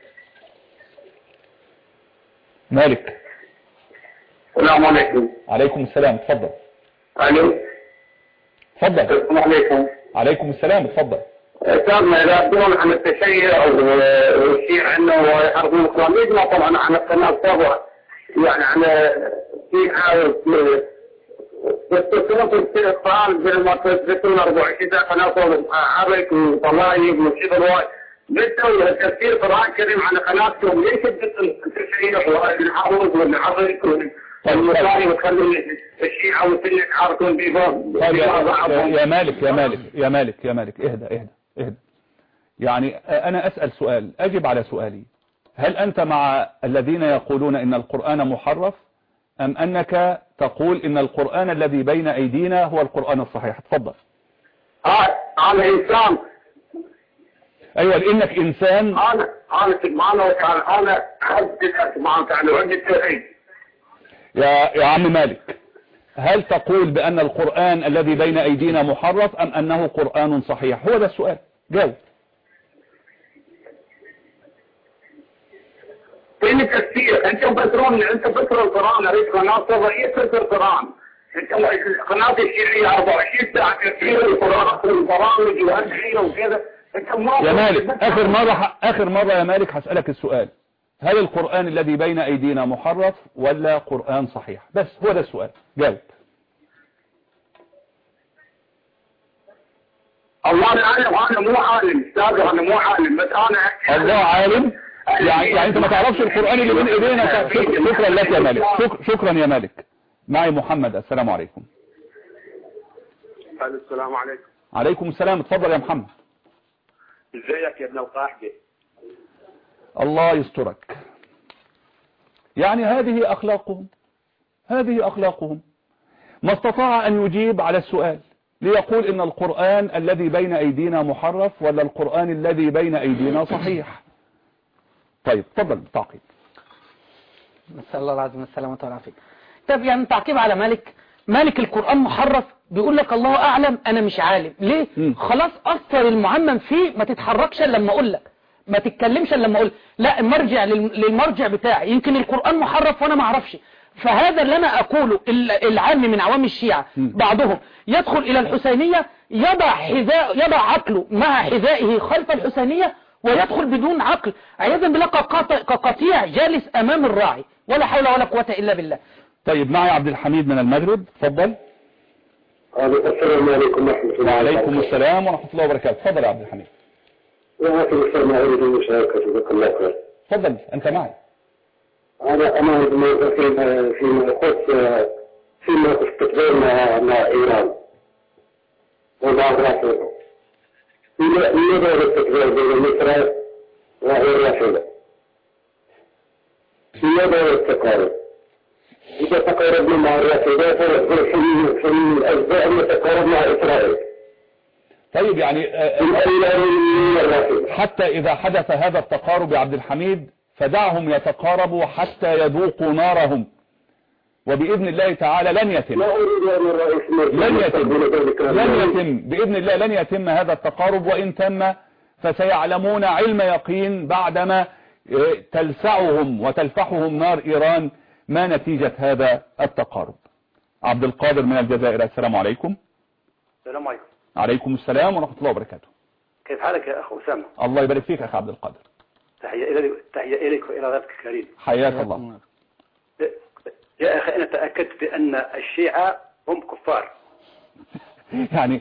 S1: مالك.
S8: السلام عليكم.
S1: عليكم السلام. تفضل.
S8: الو.
S1: تفضل.
S8: السلام عليكم.
S1: عليكم السلام. تفضل.
S8: كان يقولون عن التشيع والشيعة انه يحاربون القرآن. يجمع طبعا عن القناة السابقة يعني عن الشيعة يستثمرون في القرآن بما تذكرون 24 ساعة قناة عرق وطلائق وشبر بدوا تفسير القرآن الكريم عن قناتهم. ليش التشيع والحروب والعرق والمصاري وتخلي الشيعة والسنة يتحاركون ببعض؟
S1: يا مالك اهدى. يعني أنا أسأل سؤال أجب على سؤالي. هل أنت مع الذين يقولون إن القرآن محرف، أم أنك تقول إن القرآن الذي بين أيدينا هو القرآن الصحيح؟ تفضل.
S8: على الإنسان
S1: ايوه لانك انسان.
S11: انا سبحانه وتعالى انا حدث سبحانه وتعالى وعندي التوحيد.
S1: يا عم مالك، هل تقول بان القرآن الذي بين ايدينا محرف ام انه قرآن صحيح؟ هو ده السؤال، جاوب.
S11: فين التفسير؟ انت بترون القرآن، رئيس قناة رئيس القرآن، انت قناة الشيعية 24 ساعة تفسير القرآن والبرامج وأدعية وكذا.
S1: يا مالك اخر مرة يا مالك هسألك السؤال، هل القرآن الذي بين ايدينا محرف ولا قرآن صحيح؟ بس هو ده السؤال، جاوب.
S11: الله انا مو عالم استاذ، انا مو عالم بس انا
S1: الله عالم. يعني انت ما تعرفش القرآن اللي بين ايدينا. شكرا لك يا مالك، شكرا يا مالك. معي محمد. السلام عليكم.
S11: السلام عليكم.
S1: عليكم السلام، اتفضل يا محمد.
S11: ازيك يا ابن القاحبة؟
S1: الله يسترك. يعني هذه أخلاقهم. ما استطاع أن يجيب على السؤال ليقول إن القرآن الذي بين أيدينا محرف ولا القرآن الذي بين أيدينا صحيح. طيب تفضل تعقيب.
S2: نسأل الله العظيم السلامة والعافية. طب يعني تعقيب على مالك القرآن محرف، بيقول لك الله أعلم أنا مش عالم. ليه؟ خلاص أثر المعمم فيه، ما تتحركش لما أقول لك، ما تتكلمش لما أقول لا، المرجع للمرجع بتاعي. يمكن القرآن محرف وأنا ما أعرفش، فهذا اللي أنا أقوله العام من عوام الشيعة بعضهم يدخل إلى الحسينية، يضع عقله مع حذائه خلف الحسينية ويدخل بدون عقل عياذا بالله كقطيع جالس أمام الراعي، ولا حول ولا قوة إلا بالله.
S1: طيب معي عبد الحميد من المغرب، تفضل.
S11: السلام عليكم ورحمة الله.
S1: وعليكم السلام ورحمة الله وبركاته. تفضل يا عبد الحميد.
S11: وعليكم السلام ورحمة المشاركة، جزاك الله خير.
S1: تفضل أنت معي.
S11: أنا فيما يخص استقبالنا مع إيران وبعض رافضة. لماذا الاستقبال بين مصر والرافضة؟ لماذا التقارب؟ إذا تقاربنا مع الرافضة ففي الأجزاء نتقارب مع إسرائيل.
S1: طيب يعني حتى إذا حدث هذا التقارب يا عبد الحميد فدعهم يتقاربوا حتى يذوقوا نارهم، وبإذن الله تعالى لن يتم بإذن الله لن يتم هذا التقارب، وإن تم فسيعلمون علم يقين بعدما تلسعهم وتلفحهم نار إيران ما نتيجة هذا التقارب. عبد القادر من الجزائر، السلام عليكم.
S12: السلام عليكم.
S1: عليكم السلام ورحمة الله وبركاته.
S12: كيف حالك يا أخو أسامة؟
S1: الله يبارك فيك أخي عبد القادر.
S12: تحية إليك وإلى ضيفك الكريم.
S1: حياك الله.
S12: يا أخي أنا تأكدت بأن الشيعة هم كفار.
S1: يعني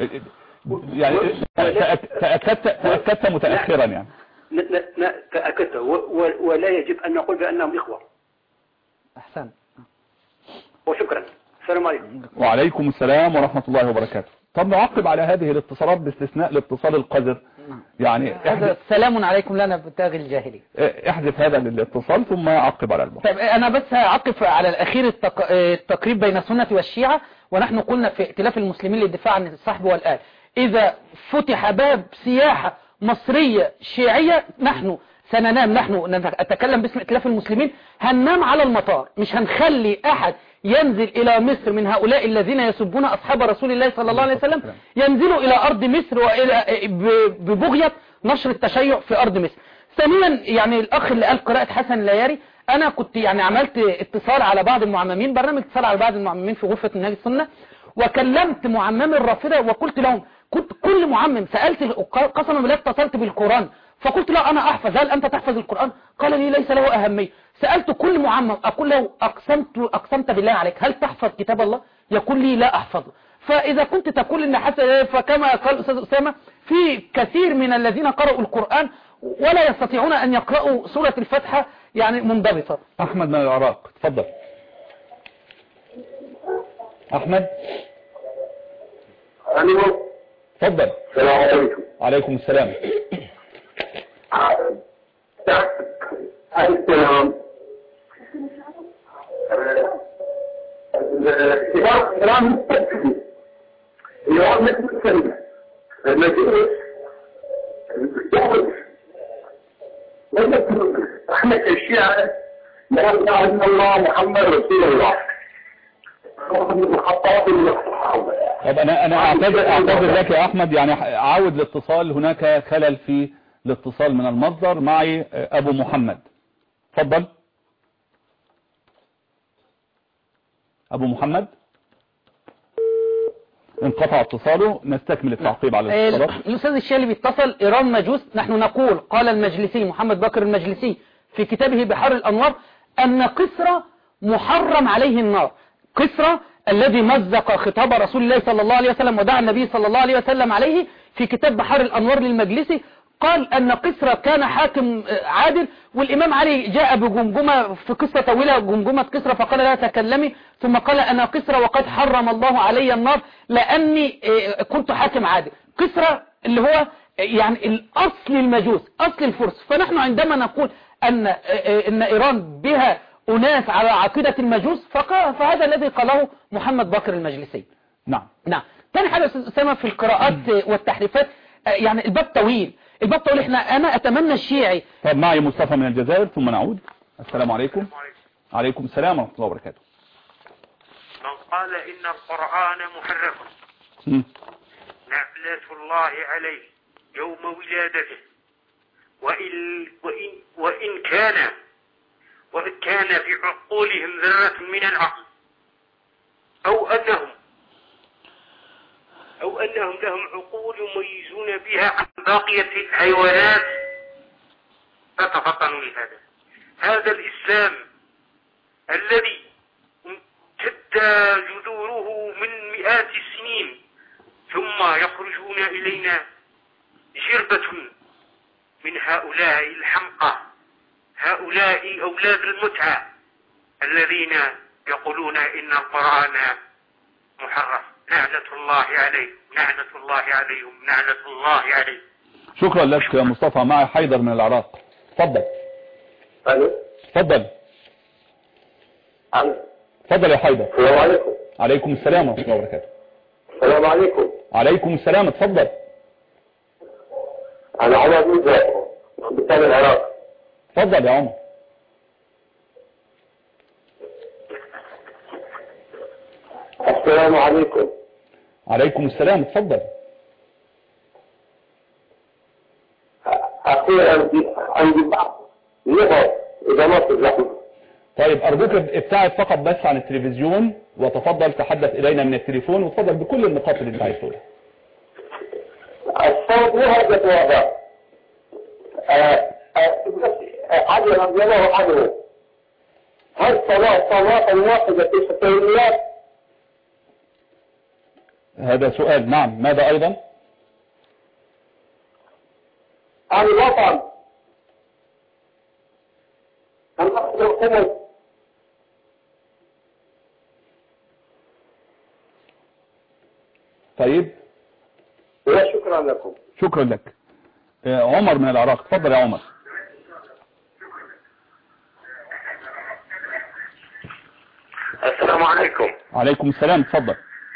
S1: تأكدت متأخرا يعني.
S12: تأكدت ولا يجب أن نقول بأنهم إخوة.
S2: أحسن.
S12: وشكرا. السلام عليكم.
S1: وعليكم السلام ورحمة الله وبركاته. طب نعقب على هذه الاتصالات باستثناء الاتصال القذر. يعني
S2: سلام عليكم لنا بتاغي الجاهلي.
S1: احذف هذا الاتصال ثم يعقب على الباقي.
S2: طب انا بس هعقب على الاخير التقريب بين السنة والشيعة، ونحن قلنا في ائتلاف المسلمين للدفاع عن الصحب والآل اذا فتح باب سياحة مصرية شيعية نحن سننام، نحن نتكلم باسم ائتلاف المسلمين، هننام على المطار، مش هنخلي احد ينزل إلى مصر من هؤلاء الذين يسبون أصحاب رسول الله صلى الله عليه وسلم ينزلوا إلى أرض مصر وإلى ببغية نشر التشيع في أرض مصر. ثانيا يعني الأخ اللي قال قراءة حسن اللياري، أنا كنت يعني عملت اتصال على بعض المعممين، برنامج اتصال على بعض المعممين في غرفة منهاج السنة، وكلمت معمم الرافضة وقلت لهم، كنت كل معمم سألت قسما بالله اتصلت بالقرآن فقلت له أنا أحفظ، هل أنت تحفظ القرآن؟ قال لي ليس له أهمية. سألت كل معمم أقول له أقسمت بالله عليك هل تحفظ كتاب الله؟ يقول لي لا أحفظه. فإذا كنت تقول إن حسن، فكما قال أستاذ أسامة في كثير من الذين قرأوا القرآن ولا يستطيعون أن يقرأوا سورة الفاتحة يعني منضبطة.
S1: أحمد من العراق، تفضل. أحمد. تفضل.
S11: السلام عليكم.
S1: عليكم السلام.
S11: السلام. الإمام مثل المجلس عندك الشيعة لا إله إلا الله محمد رسول الله.
S1: طب أنا أعتذر لك يا أحمد، يعني عاود الاتصال، هناك خلل في الاتصال من المصدر. معي أبو محمد، تفضل أبو محمد. انقطع اتصاله، نستكمل التعقيب على الاتصالات.
S2: الأستاذ الشالي بيتصل. إيران مجوس. نحن نقول قال المجلسي محمد بكر المجلسي في كتابه بحر الأنوار أن قسرى محرم عليه النار. قسرى الذي مزق خطاب رسول الله صلى الله عليه وسلم ودعا النبي صلى الله عليه وسلم عليه، في كتاب بحر الأنوار للمجلسي قال أن قسرى كان حاكم عادل، والإمام علي جاء بجمجمة في قصة طويلة، جمجمة قسرى، فقال لا تكلمي، ثم قال أنا قسرى وقد حرم الله علي النار لأني كنت حاكم عادل. قسرى اللي هو يعني الأصل المجوس، أصل الفرس. فنحن عندما نقول أن إيران بها أناس على عقيدة المجوس فهذا الذي قاله محمد بكر المجلسي.
S1: نعم.
S2: ثاني حاجة أستاذ أسامة في القراءات والتحريفات، يعني الباب طويل. أنا أتمنى الشيعي.
S1: طب معي مصطفى من الجزائر ثم نعود. السلام عليكم. عليكم السلام ورحمة الله وبركاته.
S13: من قال إن القرآن محرف لعنة الله عليه يوم ولادته، وإن كان في عقولهم ذرة من العقل أو أنهم لهم عقول يميزون بها عن باقية الحيوانات، فتفطنوا لهذا. هذا الإسلام الذي امتد جذوره من مئات السنين ثم يخرجون إلينا جربة من هؤلاء الحمقى، هؤلاء أولاد المتعة الذين يقولون إن القرآن محرف. لعنة الله عليه، لعنة الله عليهم، لعنة الله عليه.
S1: شكرا لك يا مصطفى. معي حيدر من العراق، تفضل.
S11: الو،
S1: تفضل. تفضل يا حيدر.
S11: السلام عليكم.
S1: عليكم السلام ورحمة الله وبركاته.
S11: السلام عليكم.
S1: عليكم السلام، تفضل.
S11: أنا عمر من بالتالي العراق.
S1: تفضل يا عمر.
S11: السلام عليكم.
S1: عليكم السلام، تفضل.
S11: أخي عندي بعض نظر إذا ما تزحمه.
S1: طيب أرجوك ابتعد فقط بس عن التلفزيون وتفضل تحدث إلينا من التليفون، وتفضل بكل النقاط اللي انت عايز تقولها.
S11: الصوت مو هذا واضح. علي رضي الله عنه، هل صلاة واحدة في الحسينيات؟
S1: هذا سؤال. نعم. ماذا أيضا؟
S11: الوطن الأخذ الخمس.
S1: طيب،
S11: وشكرا لكم.
S1: شكرا لك. عمر من العراق، تفضل يا عمر.
S11: السلام عليكم.
S1: عليكم السلام، تفضل.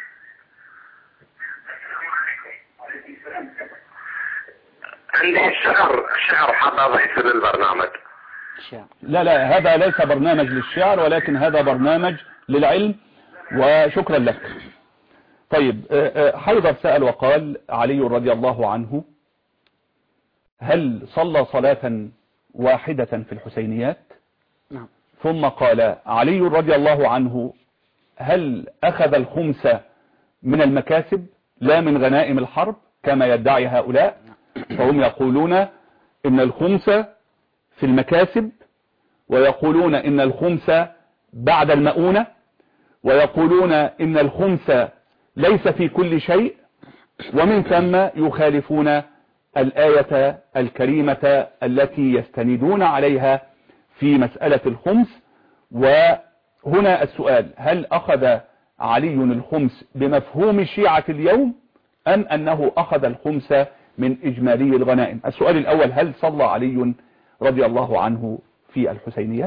S11: عندي شعر حاطه في البرنامج.
S1: لا هذا ليس برنامج للشعر، ولكن هذا برنامج للعلم، وشكرا لك. طيب، حيدر سأل وقال علي رضي الله عنه هل صلى صلاة واحدة في الحسينيات؟
S2: نعم.
S1: ثم قال علي رضي الله عنه هل أخذ الخمس من المكاسب لا من غنائم الحرب كما يدعي هؤلاء؟ فهم يقولون إن الخمس في المكاسب، ويقولون إن الخمس بعد المؤونة، ويقولون إن الخمس ليس في كل شيء، ومن ثم يخالفون الآية الكريمة التي يستندون عليها في مسألة الخمس. وهنا السؤال: هل أخذ علي الخمس بمفهوم الشيعة اليوم، أم أنه أخذ الخمس من إجمالي الغنائم؟ السؤال الأول: هل صلى علي رضي الله عنه في الحسينيات؟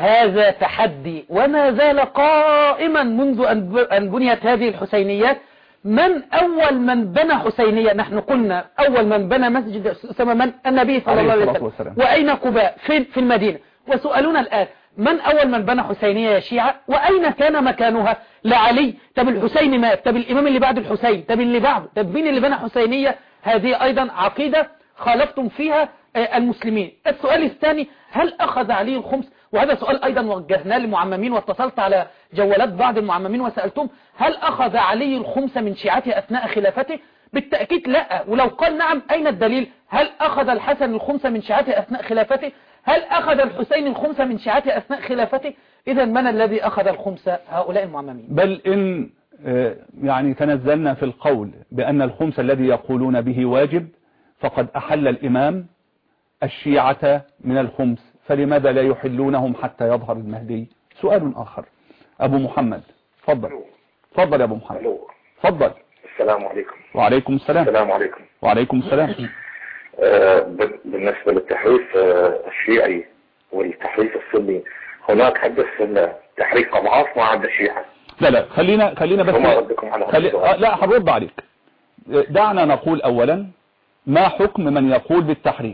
S2: وهذا تحدي وما زال قائما منذ أن بنيت هذه الحسينيات
S4: من أول من بنى حسينية؟ نحن قلنا أول من بنى مسجد أسامة من؟ النبي صلى الله عليه وسلم. وأين قباء؟ في المدينة. وسؤالنا الآن من أول من بنى حسينية يا شيعة؟ وأين كان مكانها؟ لا علي، طب الحسين مات، طب الإمام اللي بعد الحسين، طب اللي بعده، طب مين اللي بنى حسينية؟ هذه أيضا عقيدة خالفتم فيها المسلمين. السؤال الثاني، هل أخذ علي الخمس؟ وهذا سؤال أيضا وجهناه للمعممين، واتصلت على جوالات بعض المعممين وسألتم هل أخذ علي الخمس من شيعته أثناء خلافته؟ بالتأكيد لا. ولو قال نعم أين الدليل؟ هل أخذ الحسن الخمس من شيعته أثناء خلافته؟ هل أخذ الحسين الخمس من شيعته أثناء خلافته؟ إذا من الذي أخذ الخمس؟ هؤلاء المعممين.
S1: بل إن يعني تنزلنا في القول بأن الخمس الذي يقولون به واجب، فقد أحل الإمام الشيعة من الخمس، فلماذا لا يحلونهم حتى يظهر المهدي؟ سؤال آخر. أبو محمد تفضل. تفضل يا أبو محمد. تفضل.
S14: السلام عليكم.
S1: وعليكم السلام.
S14: السلام عليكم.
S1: وعليكم السلام.
S14: بالنسبة للتحريف الشيعي والتحريف السني، هناك حدث تحريف أضعاف ما عند الشيعة.
S1: لا خلينا بس لا هرد عليك. دعنا نقول أولا ما حكم من يقول بالتحريف؟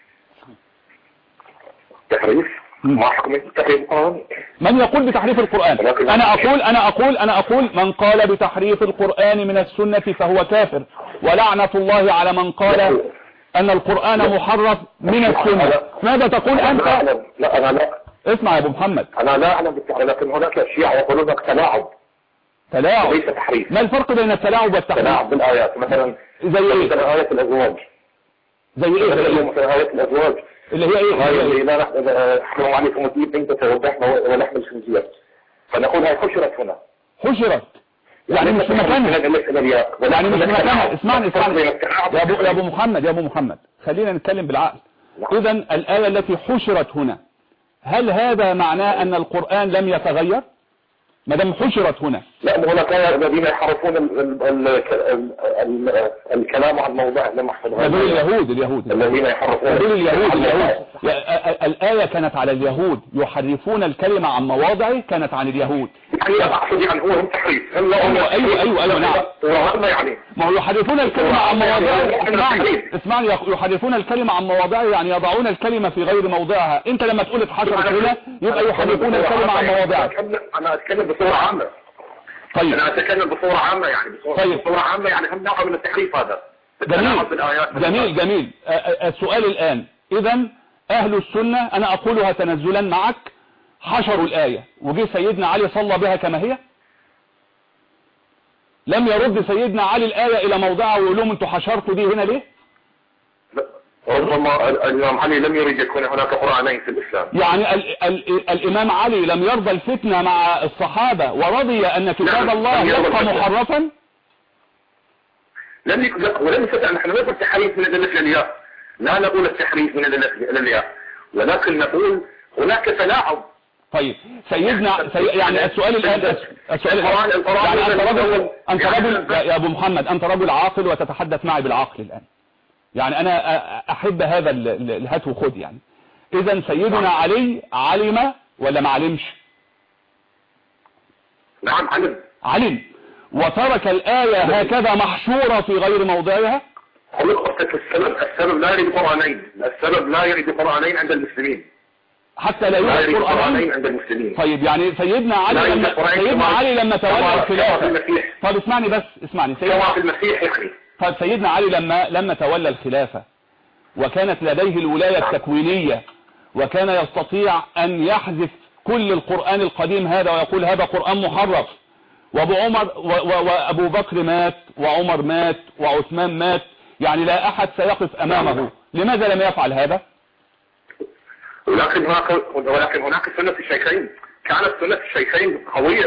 S14: تحريف؟ ما حكم تحريف القرآن؟
S1: من يقول بتحريف القرآن؟ أنا أقول من قال بتحريف القرآن من السنة فهو كافر، ولعنة الله على من قال أن القرآن محرف من السنة. ماذا تقول أنت؟
S14: لا أنا لا.
S1: اسمع يا أبو محمد،
S14: أنا لا أعلم بالتحريف، لكن هناك أشياء يقولون لك تلاعب. ليس تحريف.
S1: ما الفرق بين التلاعب والتحريف؟
S14: تلاعب بالآيات، مثلا
S1: زي إيه؟
S14: مثلا آية الأزواج.
S1: زي إيه؟
S14: مثلا آية الأزواج
S1: اللي هي إيه؟
S14: هاي لا نحن عليكم الدين أنت توضحنا ولحم الخنزير، فنقول هاي حشرت هنا.
S1: حشرت يعني مش في مكانها. يعني مش في مكانها. اسمعني يا أبو محمد خلينا نتكلم بالعقل. إذا الآية التي حشرت هنا، هل هذا معناه أن القرآن لم يتغير؟ ما دام حشرت هنا.
S14: لا، هناك الذين يحرفون الكلام عن موضعه لم يحفظها.
S1: اليهود
S14: الذين يحرفون
S1: اليهود. الآية كانت على اليهود، يحرفون الكلمة عن مواضعه كانت عن اليهود.
S14: يعني هو هم تحريف.
S1: أيوة نعم.
S14: يعني
S1: ما هو يحرفون الكلمة عن مواضعه. اسمعني يحرفون الكلمة عن مواضعه، يعني يضعون الكلمة في غير موضعها. انت لما تقول اتحشرت هنا يبقى يحرفون الكلمة عن مواضعها.
S14: انا اتكلم بصورة عامة.
S1: طيب
S14: انا اتكلم بصورة عامة، يعني بصورة عامة، يعني هم نوع من التحريف هذا.
S1: جميل. السؤال الآن، إذا أهل السنة أنا أقولها تنزلا معك حشروا الآية، وجي سيدنا علي صلى بها كما هي؟ لم يرد سيدنا علي الآية إلى موضعها ويقول لهم انتوا حشرتوا دي هنا ليه؟
S14: ربما الإمام علي لم يريد يكون هناك قرآنين في الإسلام.
S1: يعني الإمام علي لم يرضى الفتنة مع الصحابة ورضي أن كتاب الله يبقى محرفا؟
S14: ولم يستطع. نحن نقول التحريف من الألف للياء، لا نقول التحريف من الألف للياء، ولكن نقول هناك تلاعب.
S1: طيب يعني السؤال الآن يعني أنت رجل يا أبو محمد، أنت رجل عاقل وتتحدث معي بالعقل الآن. يعني أنا أحب هذا الهات وخذ. يعني إذا سيدنا علي علم ولا ما علمش؟
S14: نعم
S1: علم وترك الآية هكذا محشورة في غير موضعها.
S14: السبب لا يريد قرآنين. السبب لا يريد قرآنين عند المسلمين،
S1: حتى لا يريد قرآنين
S14: عند المسلمين.
S1: طيب يعني سيدنا علي لما تولى الخلافة. طب اسمعني
S14: في المسيح يعني.
S1: طيب سيدنا علي لما تولى الخلافة وكانت لديه الولاية التكوينية، وكان يستطيع أن يحذف كل القرآن القديم هذا ويقول هذا قرآن محرف، وأبو بكر مات وعمر مات وعثمان مات، يعني لا أحد سيقف أمامه، لماذا لم يفعل هذا؟
S14: ولكن هناك سنة الشيخين. كانت سنة الشيخين قوية.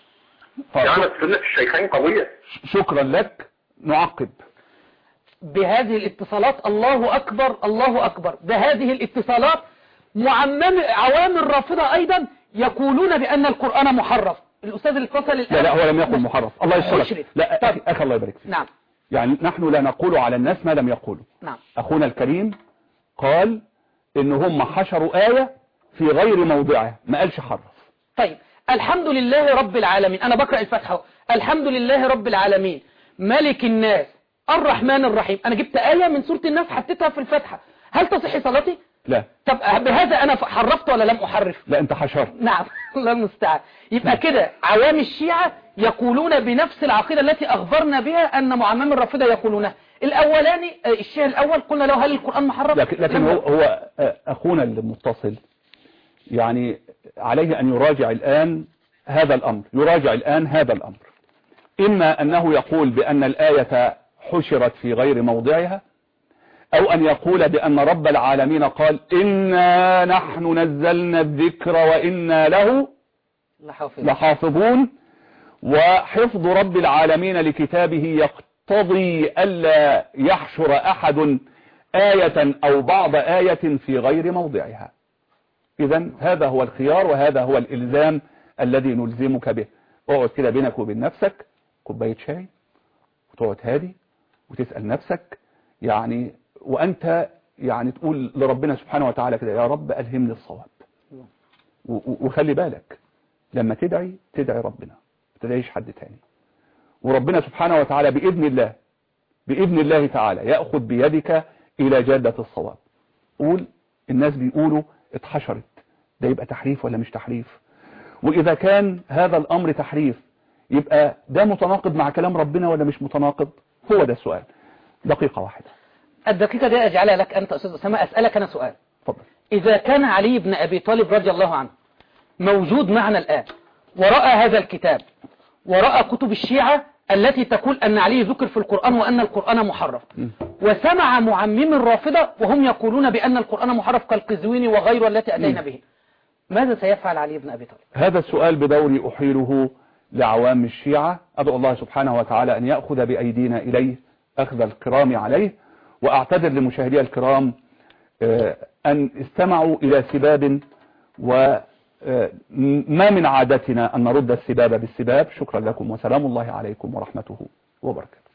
S1: شكرا لك. نعقب
S4: بهذه الاتصالات. الله أكبر. بهذه الاتصالات عوام الرافضة أيضا يقولون بأن القرآن محرف. الأستاذ اللي اتصل الآن
S1: لا هو لم يقل محرف. الله يشرف. لا أخي الله يبارك فيك.
S4: نعم.
S1: يعني نحن لا نقول على الناس ما لم يقولوا.
S4: نعم.
S1: أخونا الكريم قال إن هم حشروا آية في غير موضعها، ما قالش حرف.
S4: طيب الحمد لله رب العالمين. أنا بقرأ الفتحة. الحمد لله رب العالمين ملك الناس الرحمن الرحيم، أنا جبت آية من سورة الناس حطيتها في الفاتحة، هل تصح صلاتي؟
S1: لا.
S4: طب بهذا أنا حرفت ولا لم أحرف؟
S1: لا أنت حشرت.
S4: نعم الله المستعان. يبقى كده عوام الشيعة يقولون بنفس العقيدة التي أخبرنا بها أن معمم الرافضة يقولونها. الأولاني الشيعي الأول قلنا له هل القرآن محرف؟
S1: لكن هو أخونا المتصل يعني عليه أن يراجع الآن هذا الأمر، إما أنه يقول بأن الآية حشرت في غير موضعها، أو أن يقول بأن رب العالمين قال إنا نحن نزلنا الذكر وإنا له لحافظون، وحفظ رب العالمين لكتابه يقتضي ألا يحشر أحد آية أو بعض آية في غير موضعها. إذن هذا هو الخيار وهذا هو الإلزام الذي نلزمك به. اقعد كده بينك وبين نفسك كوباية شاي وتقعد هادي وتسأل نفسك يعني، وأنت يعني تقول لربنا سبحانه وتعالى كده يا رب ألهمني الصواب. وخلي بالك لما تدعي ربنا ما تدعيش حد تاني، وربنا سبحانه وتعالى بإذن الله تعالى يأخذ بيدك إلى جادة الصواب. قول الناس بيقولوا اتحشرت، ده يبقى تحريف ولا مش تحريف؟ وإذا كان هذا الأمر تحريف يبقى ده متناقض مع كلام ربنا ولا مش متناقض؟ هو ده السؤال. دقيقة واحدة.
S4: الدقيقة دي أجعلها لك أنت أستاذ أسامة. أسألك أنا سؤال.
S1: فضل.
S4: إذا كان علي بن أبي طالب رضي الله عنه موجود معنا الآن ورأى هذا الكتاب ورأى كتب الشيعة التي تقول أن علي ذكر في القرآن وأن القرآن محرف، وسمع معمم الرافضة وهم يقولون بأن القرآن محرف كالقزويني وغيره التي أتينا به، ماذا سيفعل علي بن أبي طالب؟
S1: هذا السؤال بدوري أحيله لعوام الشيعة. أدعو الله سبحانه وتعالى أن يأخذ بأيدينا إليه أخذ الكرام عليه، وأعتذر لمشاهدي الكرام أن استمعوا إلى سباب، وما من عادتنا أن نرد السباب بالسباب. شكرا لكم وسلام الله عليكم ورحمته وبركاته.